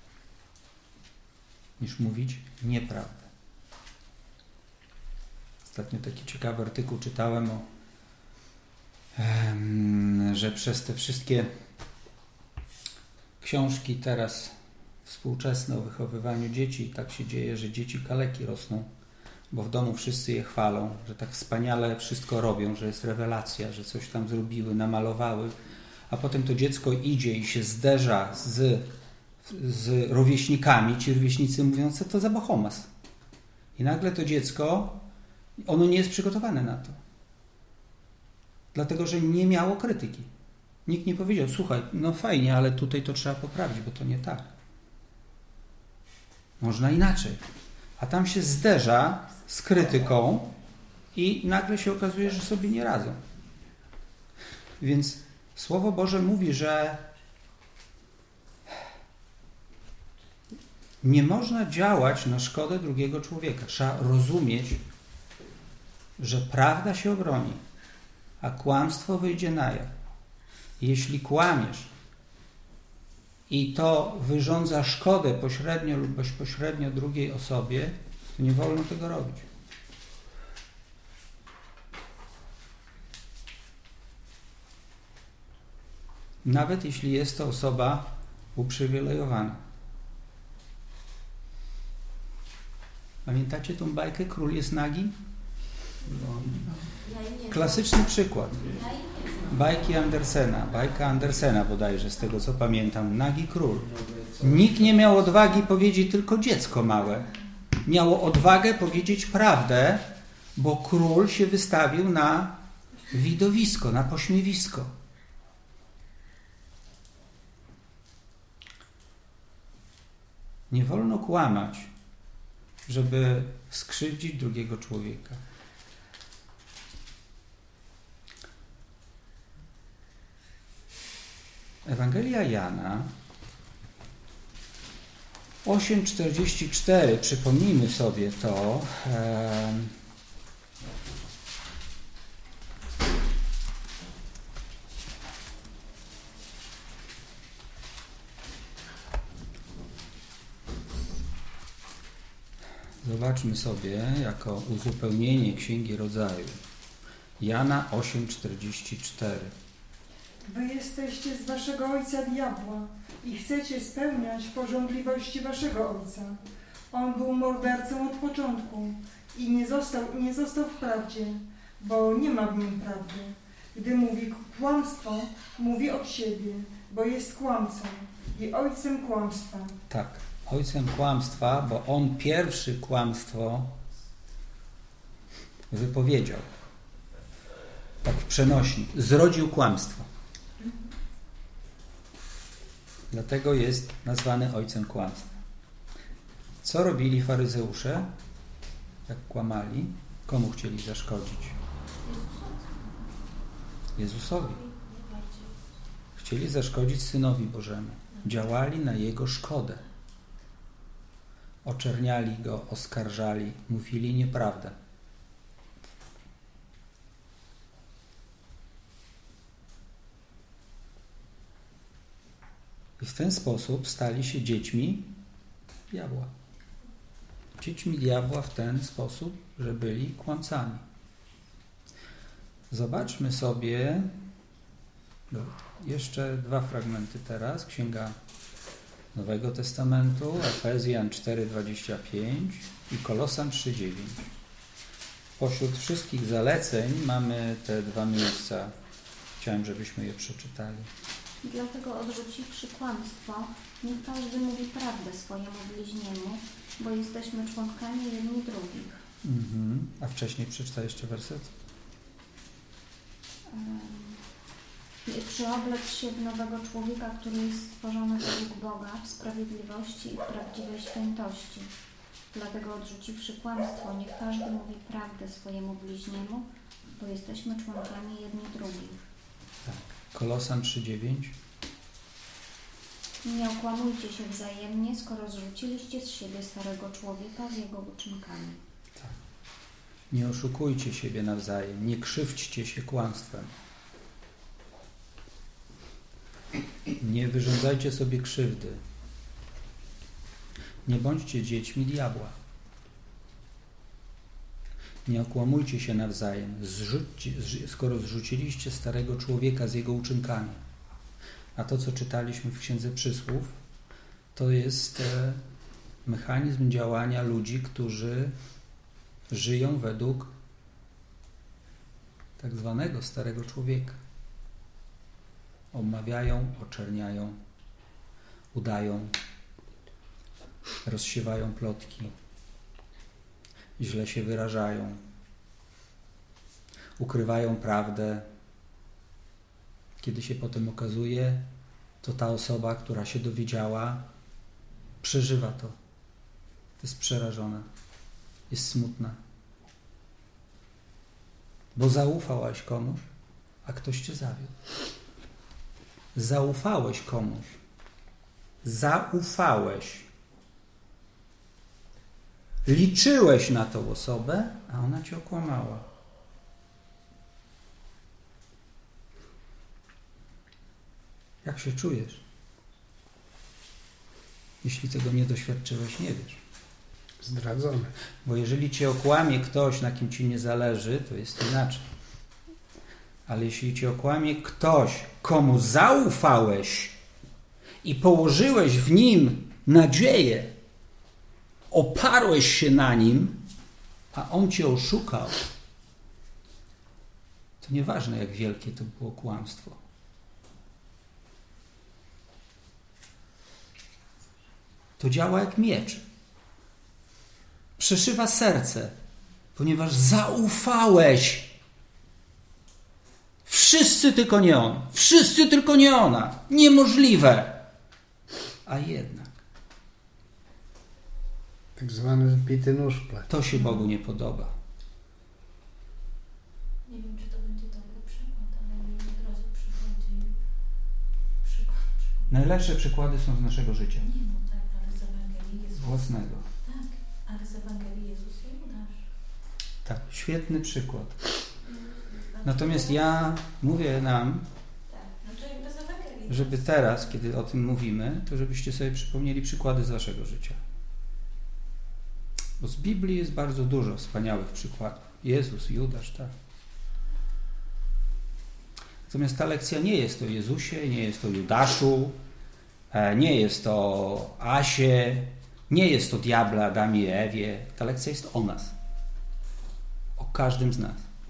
niż mówić nieprawdę. Ostatnio taki ciekawy artykuł czytałem, o, że przez te wszystkie książki teraz współczesne o wychowywaniu dzieci, tak się dzieje, że dzieci kaleki rosną, bo w domu wszyscy je chwalą, że tak wspaniale wszystko robią, że jest rewelacja, że coś tam zrobiły, namalowały, a potem to dziecko idzie i się zderza z, z rówieśnikami, ci rówieśnicy mówią, co to za bohomas. I nagle to dziecko, ono nie jest przygotowane na to. Dlatego, że nie miało krytyki. Nikt nie powiedział, słuchaj, no fajnie, ale tutaj to trzeba poprawić, bo to nie tak. Można inaczej. A tam się zderza z krytyką i nagle się okazuje, że sobie nie radzą. Więc Słowo Boże mówi, że nie można działać na szkodę drugiego człowieka. Trzeba rozumieć, że prawda się obroni, a kłamstwo wyjdzie na jaw. Jeśli kłamiesz i to wyrządza szkodę pośrednio lub bezpośrednio drugiej osobie, to nie wolno tego robić. Nawet jeśli jest to osoba uprzywilejowana. Pamiętacie tą bajkę Król jest nagi? Klasyczny przykład. Bajki Andersena. Bajka Andersena bodajże, z tego co pamiętam. Nagi król. Nikt nie miał odwagi powiedzieć, tylko dziecko małe. Miało odwagę powiedzieć prawdę, bo król się wystawił na widowisko, na pośmiewisko. Nie wolno kłamać, żeby skrzywdzić drugiego człowieka. Ewangelia Jana osiem czterdzieści cztery, przypomnijmy sobie to. E, Zobaczmy sobie jako uzupełnienie Księgi Rodzaju. Jana osiem czterdzieści cztery. Wy jesteście z waszego ojca diabła i chcecie spełniać pożądliwości waszego ojca. On był mordercą od początku i nie został, nie został w prawdzie, bo nie ma w nim prawdy. Gdy mówi kłamstwo, mówi od siebie, bo jest kłamcą i ojcem kłamstwa. Tak, ojcem kłamstwa, bo on pierwszy kłamstwo wypowiedział. Tak w przenośni. Zrodził kłamstwo. Dlatego jest nazwany ojcem kłamstwa. Co robili faryzeusze, jak kłamali? Komu chcieli zaszkodzić? Jezusowi. Chcieli zaszkodzić Synowi Bożemu. Działali na Jego szkodę. Oczerniali Go, oskarżali, mówili nieprawdę. I w ten sposób stali się dziećmi diabła. Dziećmi diabła w ten sposób, że byli kłamcami. Zobaczmy sobie jeszcze dwa fragmenty teraz. Księga Nowego Testamentu, Efezjan cztery dwadzieścia pięć i Kolosan trzy dziewięć. Pośród wszystkich zaleceń mamy te dwa miejsca. Chciałem, żebyśmy je przeczytali. Dlatego odrzuciwszy kłamstwo, niech każdy mówi prawdę swojemu bliźniemu, bo jesteśmy członkami jedni drugich. Mhm. A wcześniej przeczytaj jeszcze werset. I przyoblec się w nowego człowieka, który jest stworzony według Boga w sprawiedliwości i prawdziwej świętości. Dlatego odrzuciwszy kłamstwo, niech każdy mówi prawdę swojemu bliźniemu, bo jesteśmy członkami jedni drugich. Tak. Kolosan trzy dziewięć. Nie okłamujcie się wzajemnie, skoro zrzuciliście z siebie starego człowieka z jego uczynkami. Tak. Nie oszukujcie siebie nawzajem, nie krzywdźcie się kłamstwem. Nie wyrządzajcie sobie krzywdy. Nie bądźcie dziećmi diabła. Nie okłamujcie się nawzajem, zrzućcie, skoro zrzuciliście starego człowieka z jego uczynkami. A to, co czytaliśmy w Księdze Przysłów, to jest mechanizm działania ludzi, którzy żyją według tak zwanego starego człowieka. Obmawiają, oczerniają, udają, rozsiewają plotki, źle się wyrażają, ukrywają prawdę. Kiedy się potem okazuje, to ta osoba, która się dowiedziała, przeżywa to. Jest przerażona, jest smutna. Bo zaufałaś komuś, a ktoś cię zawiódł. Zaufałeś komuś. Zaufałeś. Liczyłeś na tą osobę, a ona cię okłamała. Jak się czujesz? Jeśli tego nie doświadczyłeś, nie wiesz. Zdradzony. Bo jeżeli cię okłamie ktoś, na kim ci nie zależy, to jest inaczej. Ale jeśli cię okłamie ktoś, komu zaufałeś i położyłeś w nim nadzieję, oparłeś się na nim, a on cię oszukał, to nieważne, jak wielkie to było kłamstwo. To działa jak miecz. Przeszywa serce, ponieważ zaufałeś. Wszyscy tylko nie on. Wszyscy tylko nie ona. Niemożliwe. A jednak. Tak zwany zbity nóż w plecy. To się Bogu nie podoba. Nie wiem, czy to będzie dobry przykład, ale mi od razu przychodzi przykład. przykład. Najlepsze przykłady są z naszego życia. Nie no tak, ale z Ewangelii Jezus. Własnego. Tak, ale z Ewangelii Jezus i Judasz. Tak, świetny przykład. Natomiast ja mówię nam, Tak, znaczy jakby z Ewangelii. żeby teraz, kiedy o tym mówimy, to żebyście sobie przypomnieli przykłady z waszego życia. Bo z Biblii jest bardzo dużo wspaniałych przykładów. Jezus, Judasz, tak. Natomiast ta lekcja nie jest o Jezusie, nie jest o Judaszu, nie jest o Asie, nie jest o diable, Adamie i Ewie. Ta lekcja jest o nas. O każdym z nas.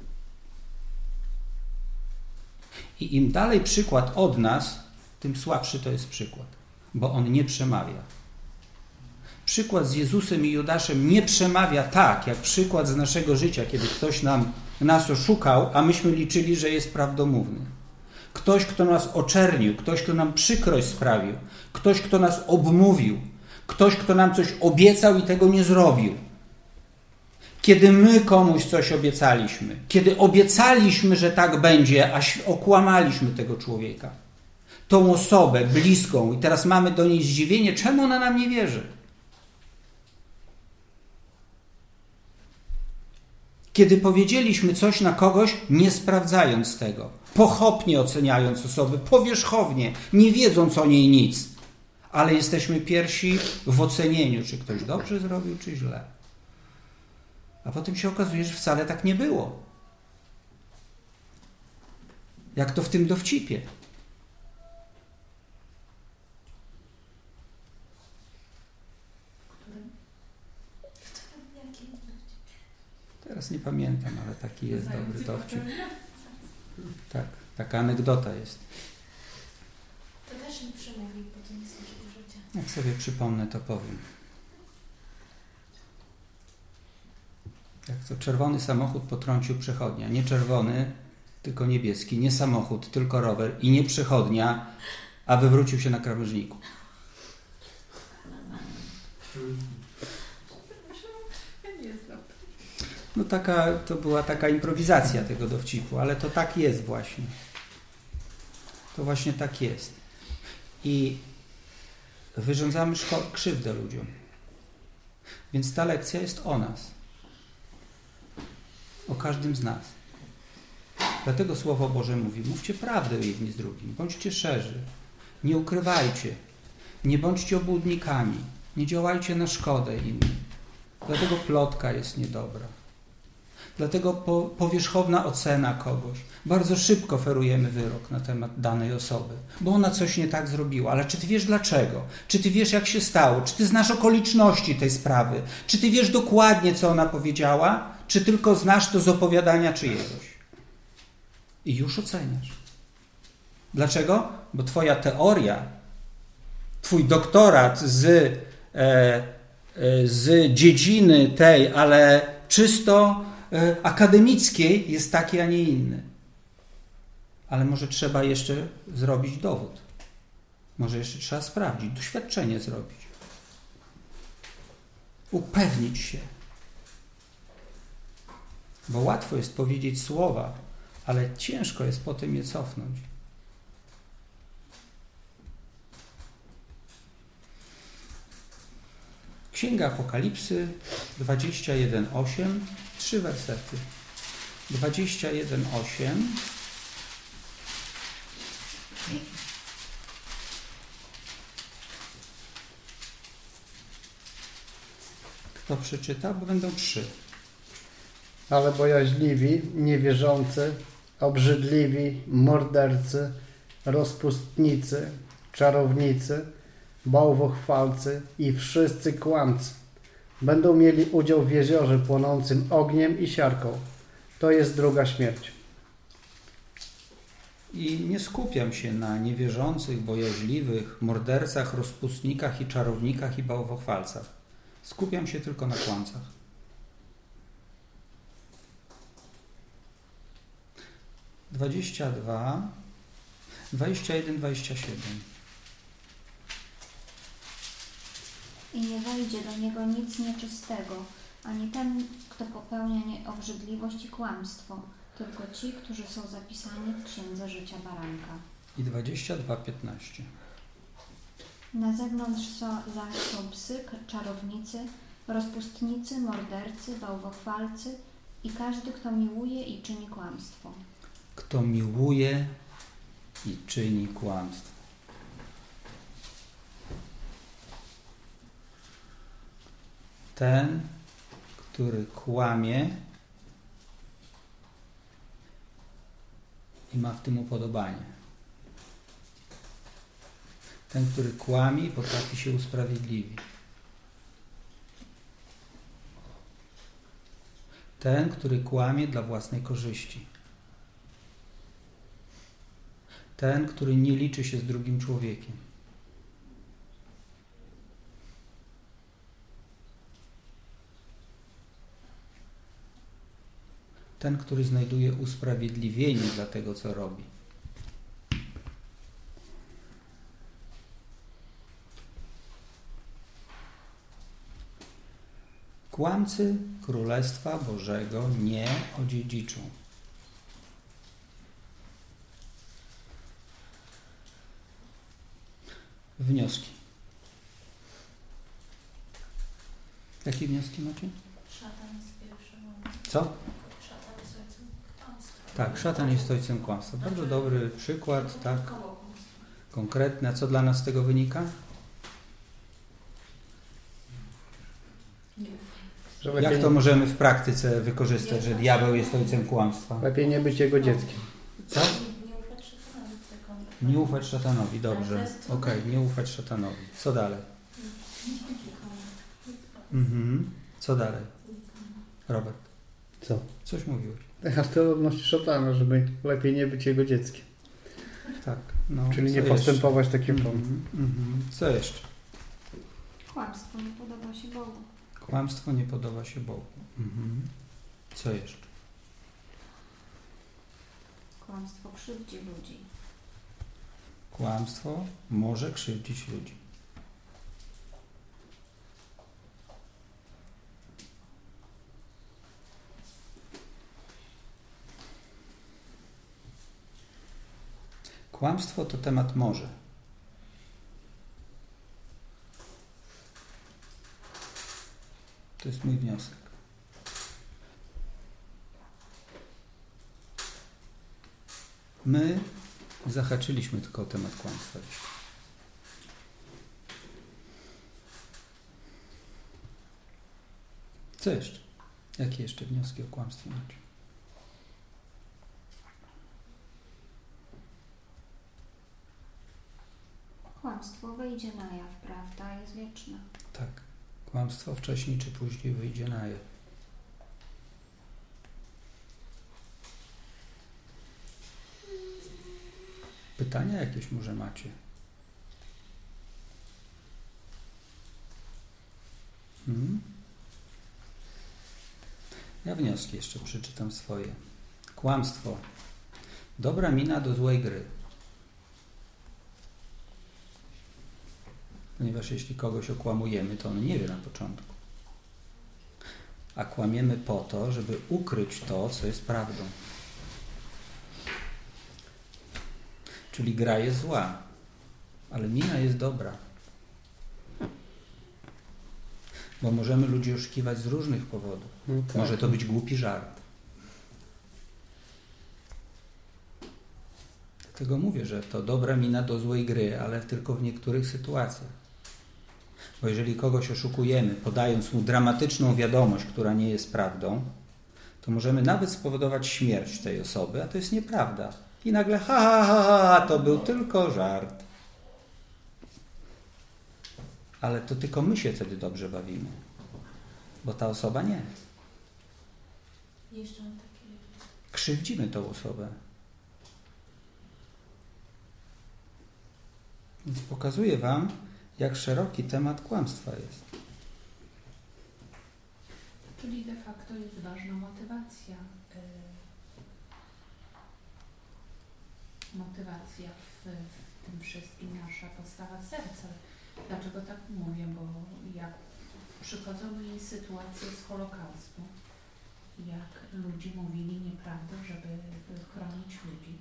I im dalej przykład od nas, tym słabszy to jest przykład, bo on nie przemawia. Przykład z Jezusem i Judaszem nie przemawia tak, jak przykład z naszego życia, kiedy ktoś nam, nas oszukał, a myśmy liczyli, że jest prawdomówny. Ktoś, kto nas oczernił, ktoś, kto nam przykrość sprawił, ktoś, kto nas obmówił, ktoś, kto nam coś obiecał i tego nie zrobił. Kiedy my komuś coś obiecaliśmy, kiedy obiecaliśmy, że tak będzie, a okłamaliśmy tego człowieka, tą osobę bliską i teraz mamy do niej zdziwienie, czemu ona nam nie wierzy? Kiedy powiedzieliśmy coś na kogoś, nie sprawdzając tego, pochopnie oceniając osobę, powierzchownie, nie wiedząc o niej nic, ale jesteśmy pierwsi w ocenieniu, czy ktoś dobrze zrobił, czy źle. A potem się okazuje, że wcale tak nie było. Jak to w tym dowcipie. Teraz nie pamiętam, ale taki jest dobry dowcip. Tak, taka anegdota jest. To też mi przemówi potem z naszego życia. Jak sobie przypomnę, to powiem. Jak to czerwony samochód potrącił przechodnia. Nie czerwony, tylko niebieski. Nie samochód, tylko rower. I nie przechodnia, a wywrócił się na krawężniku. No taka, to była taka improwizacja tego dowcipu, ale to tak jest właśnie. To właśnie tak jest. I wyrządzamy szko- krzywdę ludziom. Więc ta lekcja jest o nas. O każdym z nas. Dlatego Słowo Boże mówi, mówcie prawdę jedni z drugim, bądźcie szczerzy, nie ukrywajcie, nie bądźcie obłudnikami, nie działajcie na szkodę innym. Dlatego plotka jest niedobra. Dlatego po, powierzchowna ocena kogoś. Bardzo szybko ferujemy wyrok na temat danej osoby, bo ona coś nie tak zrobiła. Ale czy ty wiesz dlaczego? Czy ty wiesz, jak się stało? Czy ty znasz okoliczności tej sprawy? Czy ty wiesz dokładnie, co ona powiedziała? Czy tylko znasz to z opowiadania czyjegoś? I już oceniasz. Dlaczego? Bo twoja teoria, twój doktorat z, e, e, z dziedziny tej, ale czysto e, akademickiej jest taki, a nie inny. Ale może trzeba jeszcze zrobić dowód. Może jeszcze trzeba sprawdzić, doświadczenie zrobić. Upewnić się. Bo łatwo jest powiedzieć słowa, ale ciężko jest potem je cofnąć. Księga Apokalipsy dwadzieścia jeden osiem, trzy wersety. dwadzieścia jeden osiem. Kto przeczyta? Bo będą trzy. Ale bojaźliwi, niewierzący, obrzydliwi, mordercy, rozpustnicy, czarownicy, bałwochwalcy i wszyscy kłamcy będą mieli udział w jeziorze płonącym ogniem i siarką. To jest druga śmierć. I nie skupiam się na niewierzących, bojaźliwych, mordercach, rozpustnikach i czarownikach i bałwochwalcach. Skupiam się tylko na kłamcach. dwadzieścia dwa, dwadzieścia jeden, dwadzieścia siedem. i nie wejdzie do niego nic nieczystego, ani ten, kto popełnia nie obrzydliwość i kłamstwo, tylko ci, którzy są zapisani w Księdze Życia Baranka. I dwadzieścia dwa piętnaście. Na zewnątrz są, zaś są psy, czarownicy, rozpustnicy, mordercy, bałwochwalcy i każdy, kto miłuje i czyni kłamstwo. Kto miłuje i czyni kłamstwo. Ten, który kłamie i ma w tym upodobanie. Ten, który kłamie i potrafi się usprawiedliwić. Ten, który kłamie dla własnej korzyści. Ten, który nie liczy się z drugim człowiekiem. Ten, który znajduje usprawiedliwienie dla tego, co robi. Kłamcy Królestwa Bożego nie odziedziczą. Wnioski. Jakie wnioski macie? Szatan jest pierwszym. Co? Szatan jest ojcem kłamstwa. Tak, szatan jest ojcem kłamstwa. Bardzo dobry przykład, tak. Konkretny. A co dla nas z tego wynika? Że Jak to możemy w praktyce wykorzystać, że diabeł jest ojcem kłamstwa? lepiej nie być jego dzieckiem. Co? Nie ufać szatanowi w taką. Nie ufać szatanowi, dobrze. Okej, okay, nie ufać szatanowi. Co dalej? Mhm. Co dalej? Robert. Co? Coś mówiłeś. A to odnosi szatana, żeby lepiej nie być jego dzieckiem. Tak. No, Czyli nie jeszcze? postępować takim Mhm, pomysłem. mhm. Co jeszcze? Kłamstwo nie podoba się Bogu. Kłamstwo nie podoba się Bogu. Mhm. Co jeszcze? Kłamstwo krzywdzi ludzi. Kłamstwo może krzywdzić ludzi. Kłamstwo to temat może. To jest mój wniosek. My zahaczyliśmy tylko o temat kłamstwa. Co jeszcze? Jakie jeszcze wnioski o kłamstwie macie? Kłamstwo wyjdzie na jaw, prawda jest wieczna. Tak. Kłamstwo wcześniej czy później wyjdzie na jaw. Pytania jakieś może macie? Hmm? Ja wnioski jeszcze przeczytam swoje. Kłamstwo. Dobra mina do złej gry. Ponieważ jeśli kogoś okłamujemy, to on nie wie na początku. A kłamiemy po to, żeby ukryć to, co jest prawdą. Czyli gra jest zła, ale mina jest dobra. Bo możemy ludzi oszukiwać z różnych powodów. No tak. Może to być głupi żart. Dlatego mówię, że to dobra mina do złej gry, ale tylko w niektórych sytuacjach. Bo jeżeli kogoś oszukujemy, podając mu dramatyczną wiadomość, która nie jest prawdą, to możemy nawet spowodować śmierć tej osoby, a to jest nieprawda. I nagle ha, ha, ha, ha, to był tylko żart. Ale to tylko my się wtedy dobrze bawimy. Bo ta osoba nie. Jeszcze mam takie... Krzywdzimy tą osobę. Więc pokazuję Wam, jak szeroki temat kłamstwa jest. Czyli de facto jest ważna motywacja. Motywacja w, w tym wszystkim, nasza postawa serca. Dlaczego tak mówię? Bo jak przychodzą mi sytuacje z Holokaustu, jak ludzie mówili nieprawdę, żeby chronić ludzi.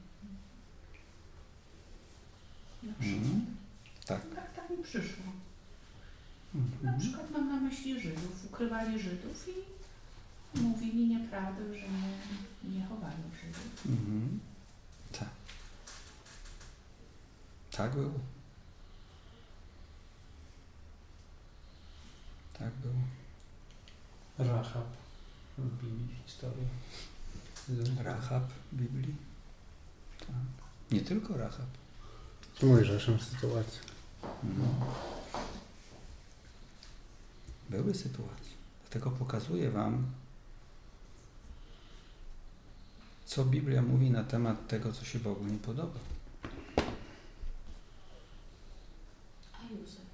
Na przykład. Mhm. Tak. Tak, tak mi przyszło. Mhm. Na przykład mam na myśli Żydów. Ukrywali Żydów i mówili nieprawdę, że nie, nie chowają Żydów. Mhm. Tak. Tak było. Tak było. Rahab w Biblii, historii. Rahab w Biblii. Tak. Nie tylko Rahab. Mojżeszem sytuacja. No. Były sytuacje. Dlatego pokazuję Wam, co Biblia mówi na temat tego, co się Bogu nie podoba. A Józef?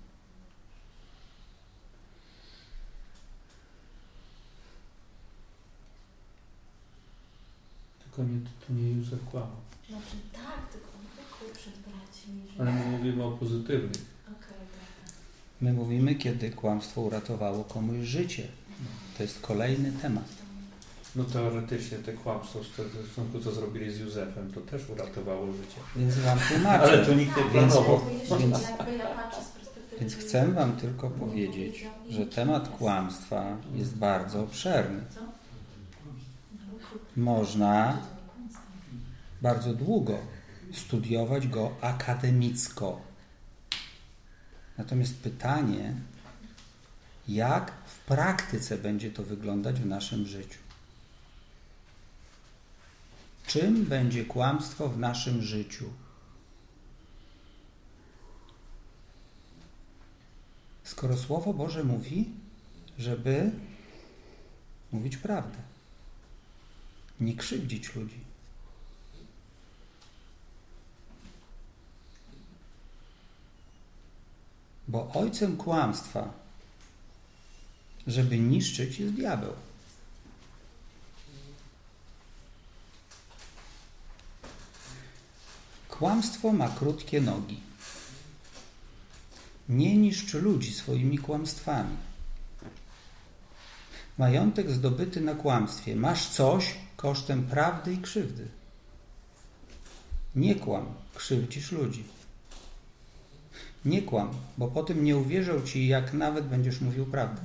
Tylko nie, to nie Józef kłamał. Znaczy tak, tylko mógł przed braćmi, że... Ale my mówimy o pozytywnych. Okej, tak, tak. My mówimy, kiedy kłamstwo uratowało komuś życie. To jest kolejny temat. No teoretycznie te kłamstwo w stosunku co zrobili z Józefem, to też uratowało życie. Więc Wam tłumaczę. Ale to nikt nie Więc, planował. To jeszcze więc, jakby ja patrzę z perspektywy... więc chcę Wam tylko powiedzieć, że temat kłamstwa jest bardzo obszerny. Można bardzo długo studiować go akademicko. Natomiast pytanie, jak w praktyce będzie to wyglądać w naszym życiu? Czym będzie kłamstwo w naszym życiu? Skoro Słowo Boże mówi, żeby mówić prawdę, nie krzywdzić ludzi. Bo ojcem kłamstwa, żeby niszczyć, jest diabeł. Kłamstwo ma krótkie nogi. Nie niszcz ludzi swoimi kłamstwami. Majątek zdobyty na kłamstwie. Masz coś kosztem prawdy i krzywdy. Nie kłam, krzywdzisz ludzi. Nie kłam, bo potem nie uwierzą ci, jak nawet będziesz mówił prawdę.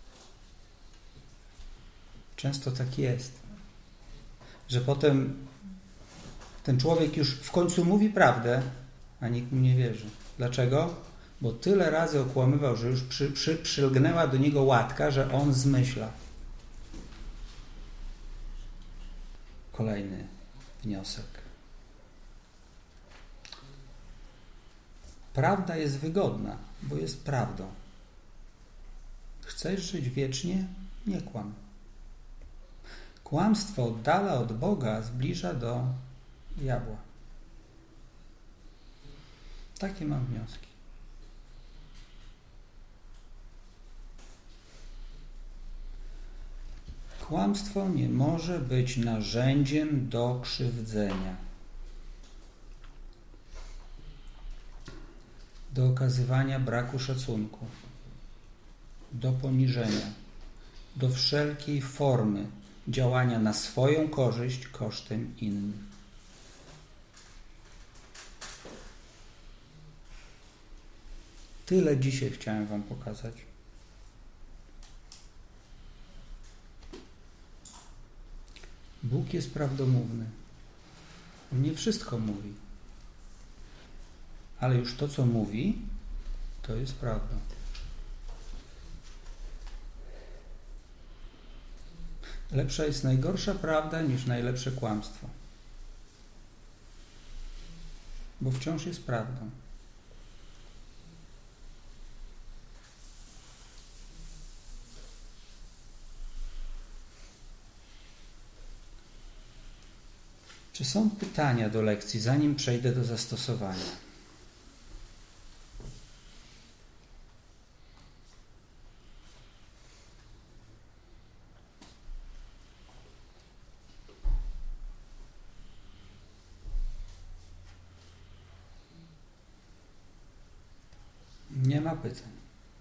Często tak jest, że potem ten człowiek już w końcu mówi prawdę, a nikt mu nie wierzy. Dlaczego? Bo tyle razy okłamywał, że już przy, przy, przylgnęła do niego łatka, że on zmyśla. Kolejny wniosek. Prawda jest wygodna, bo jest prawdą. Chcesz żyć wiecznie? Nie kłam. Kłamstwo oddala od Boga, zbliża do diabła. Takie mam wnioski. Kłamstwo nie może być narzędziem do krzywdzenia, do okazywania braku szacunku, do poniżenia, do wszelkiej formy działania na swoją korzyść kosztem innych. Tyle dzisiaj chciałem Wam pokazać. Bóg jest prawdomówny. On nie wszystko mówi. Ale już to, co mówi, to jest prawda. Lepsza jest najgorsza prawda niż najlepsze kłamstwo. Bo wciąż jest prawdą. Czy są pytania do lekcji, zanim przejdę do zastosowania? Nie ma ma pytań.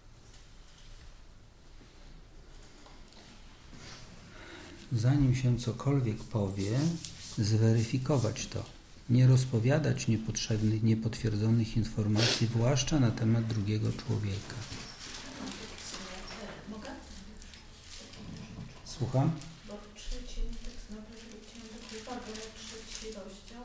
Zanim się cokolwiek powie, zweryfikować to. Nie rozpowiadać niepotrzebnych, niepotwierdzonych informacji, zwłaszcza na temat drugiego człowieka. Mogę? Słucham? Bo w trzecim tekst naprawdę chciałam taką uwagę na trzeci rozdział.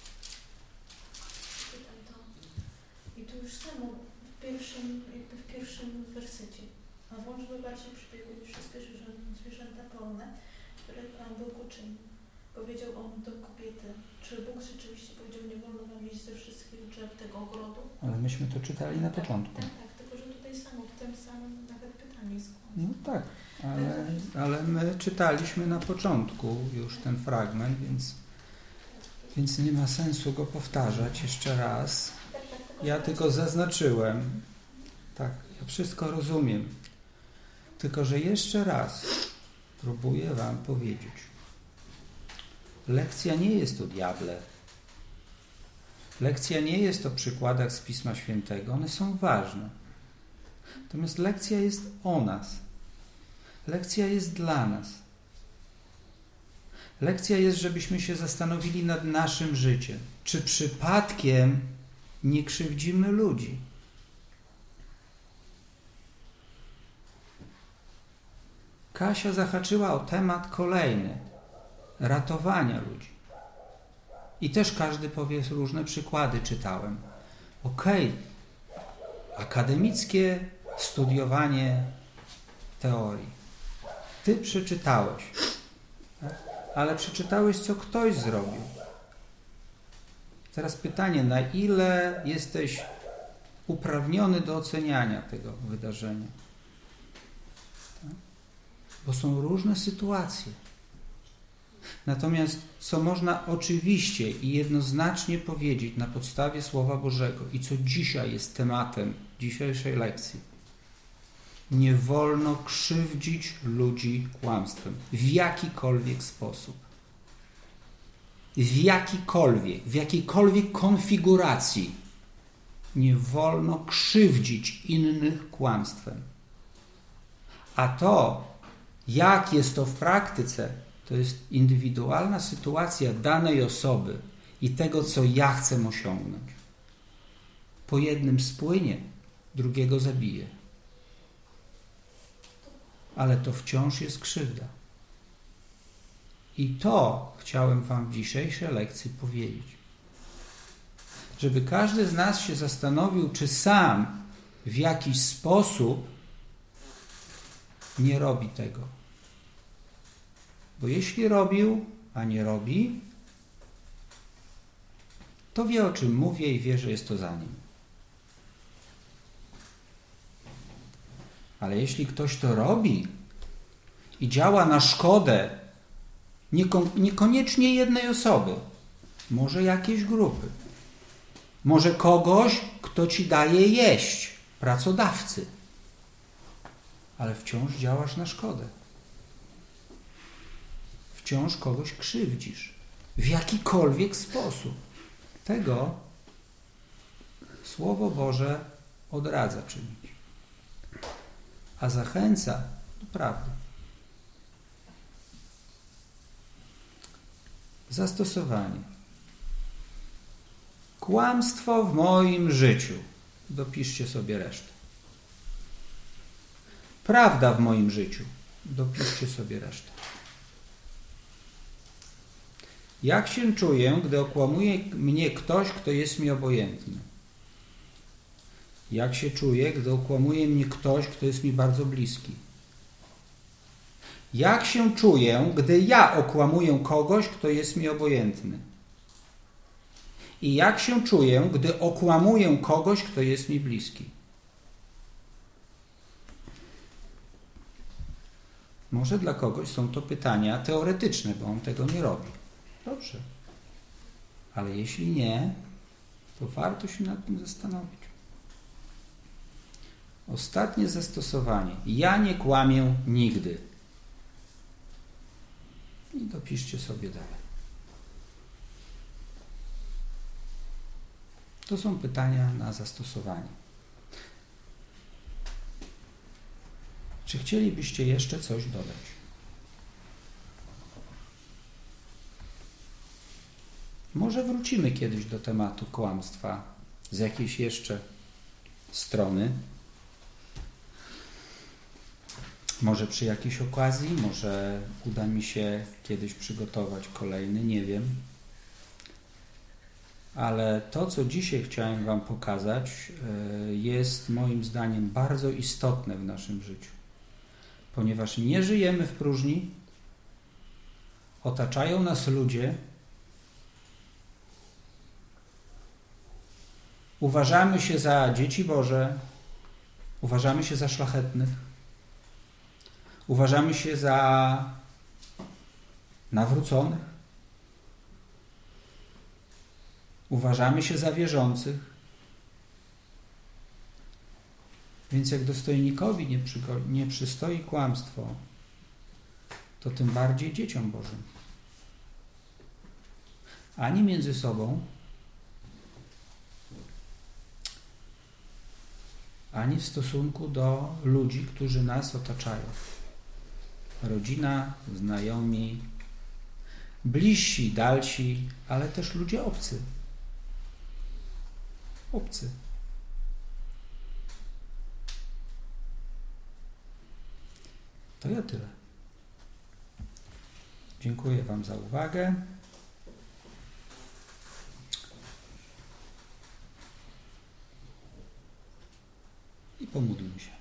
Czytam to. I tu już samo w pierwszym, jakby w pierwszym wersecie. A wąż bardziej przybiegły wszystkie zwierzęta polne, które Pan Bóg uczynił. Powiedział on do kobiety, czy Bóg rzeczywiście powiedział, nie wolno wam jeść ze wszystkich drzew tego ogrodu? Ale myśmy to czytali na początku. Tak, tak, tylko że tutaj samo, w tym samym nawet pytanie jest. No tak, ale, ale my czytaliśmy na początku już ten fragment, więc, więc nie ma sensu go powtarzać jeszcze raz. Ja tylko zaznaczyłem. Tak, ja wszystko rozumiem. Tylko że jeszcze raz próbuję wam powiedzieć. Lekcja nie jest o diable. Lekcja nie jest o przykładach z Pisma Świętego. One są ważne. Natomiast lekcja jest o nas. Lekcja jest dla nas. Lekcja jest, żebyśmy się zastanowili nad naszym życiem. Czy przypadkiem nie krzywdzimy ludzi? Kasia zahaczyła o temat kolejny. Ratowania ludzi. I też każdy powie różne przykłady, czytałem. Okej, okay. Akademickie studiowanie teorii. Ty przeczytałeś. Tak? Ale przeczytałeś, co ktoś zrobił. Teraz pytanie, na ile jesteś uprawniony do oceniania tego wydarzenia? Tak? Bo są różne sytuacje. Natomiast co można oczywiście i jednoznacznie powiedzieć na podstawie Słowa Bożego i co dzisiaj jest tematem dzisiejszej lekcji, nie wolno krzywdzić ludzi kłamstwem w jakikolwiek sposób. W jakikolwiek, w jakiejkolwiek konfiguracji nie wolno krzywdzić innych kłamstwem. A to, jak jest to w praktyce, to jest indywidualna sytuacja danej osoby i tego, co ja chcę osiągnąć. Po jednym spłynie, drugiego zabije. Ale to wciąż jest krzywda. I to chciałem wam w dzisiejszej lekcji powiedzieć. Żeby każdy z nas się zastanowił, czy sam w jakiś sposób nie robi tego. Bo jeśli robił, a nie robi, to wie, o czym mówię i wie, że jest to za nim. Ale jeśli ktoś to robi i działa na szkodę nieko- niekoniecznie jednej osoby, może jakiejś grupy, może kogoś, kto ci daje jeść, pracodawcy, ale wciąż działasz na szkodę. Wciąż kogoś krzywdzisz. W jakikolwiek sposób. Tego Słowo Boże odradza czynić. A zachęca do prawdy. Zastosowanie. Kłamstwo w moim życiu. Dopiszcie sobie resztę. Prawda w moim życiu. Dopiszcie sobie resztę. Jak się czuję, gdy okłamuje mnie ktoś, kto jest mi obojętny? Jak się czuję, gdy okłamuje mnie ktoś, kto jest mi bardzo bliski? Jak się czuję, gdy ja okłamuję kogoś, kto jest mi obojętny? I jak się czuję, gdy okłamuję kogoś, kto jest mi bliski? Może dla kogoś są to pytania teoretyczne, bo on tego nie robi. Dobrze. Ale jeśli nie, to warto się nad tym zastanowić. Ostatnie zastosowanie. Ja nie kłamię nigdy. I dopiszcie sobie dalej. To są pytania na zastosowanie. Czy chcielibyście jeszcze coś dodać? Może wrócimy kiedyś do tematu kłamstwa z jakiejś jeszcze strony. Może przy jakiejś okazji, może uda mi się kiedyś przygotować kolejny, nie wiem. Ale to, co dzisiaj chciałem Wam pokazać, jest moim zdaniem bardzo istotne w naszym życiu. Ponieważ nie żyjemy w próżni, otaczają nas ludzie, uważamy się za dzieci Boże, uważamy się za szlachetnych, uważamy się za nawróconych, uważamy się za wierzących. Więc jak dostojnikowi nie, przygo- nie przystoi kłamstwo, to tym bardziej dzieciom Bożym. Ani między sobą, ani w stosunku do ludzi, którzy nas otaczają. Rodzina, znajomi, bliżsi, dalsi, ale też ludzie obcy. Obcy. To ja tyle. Dziękuję Wam za uwagę. I pomódlmy się.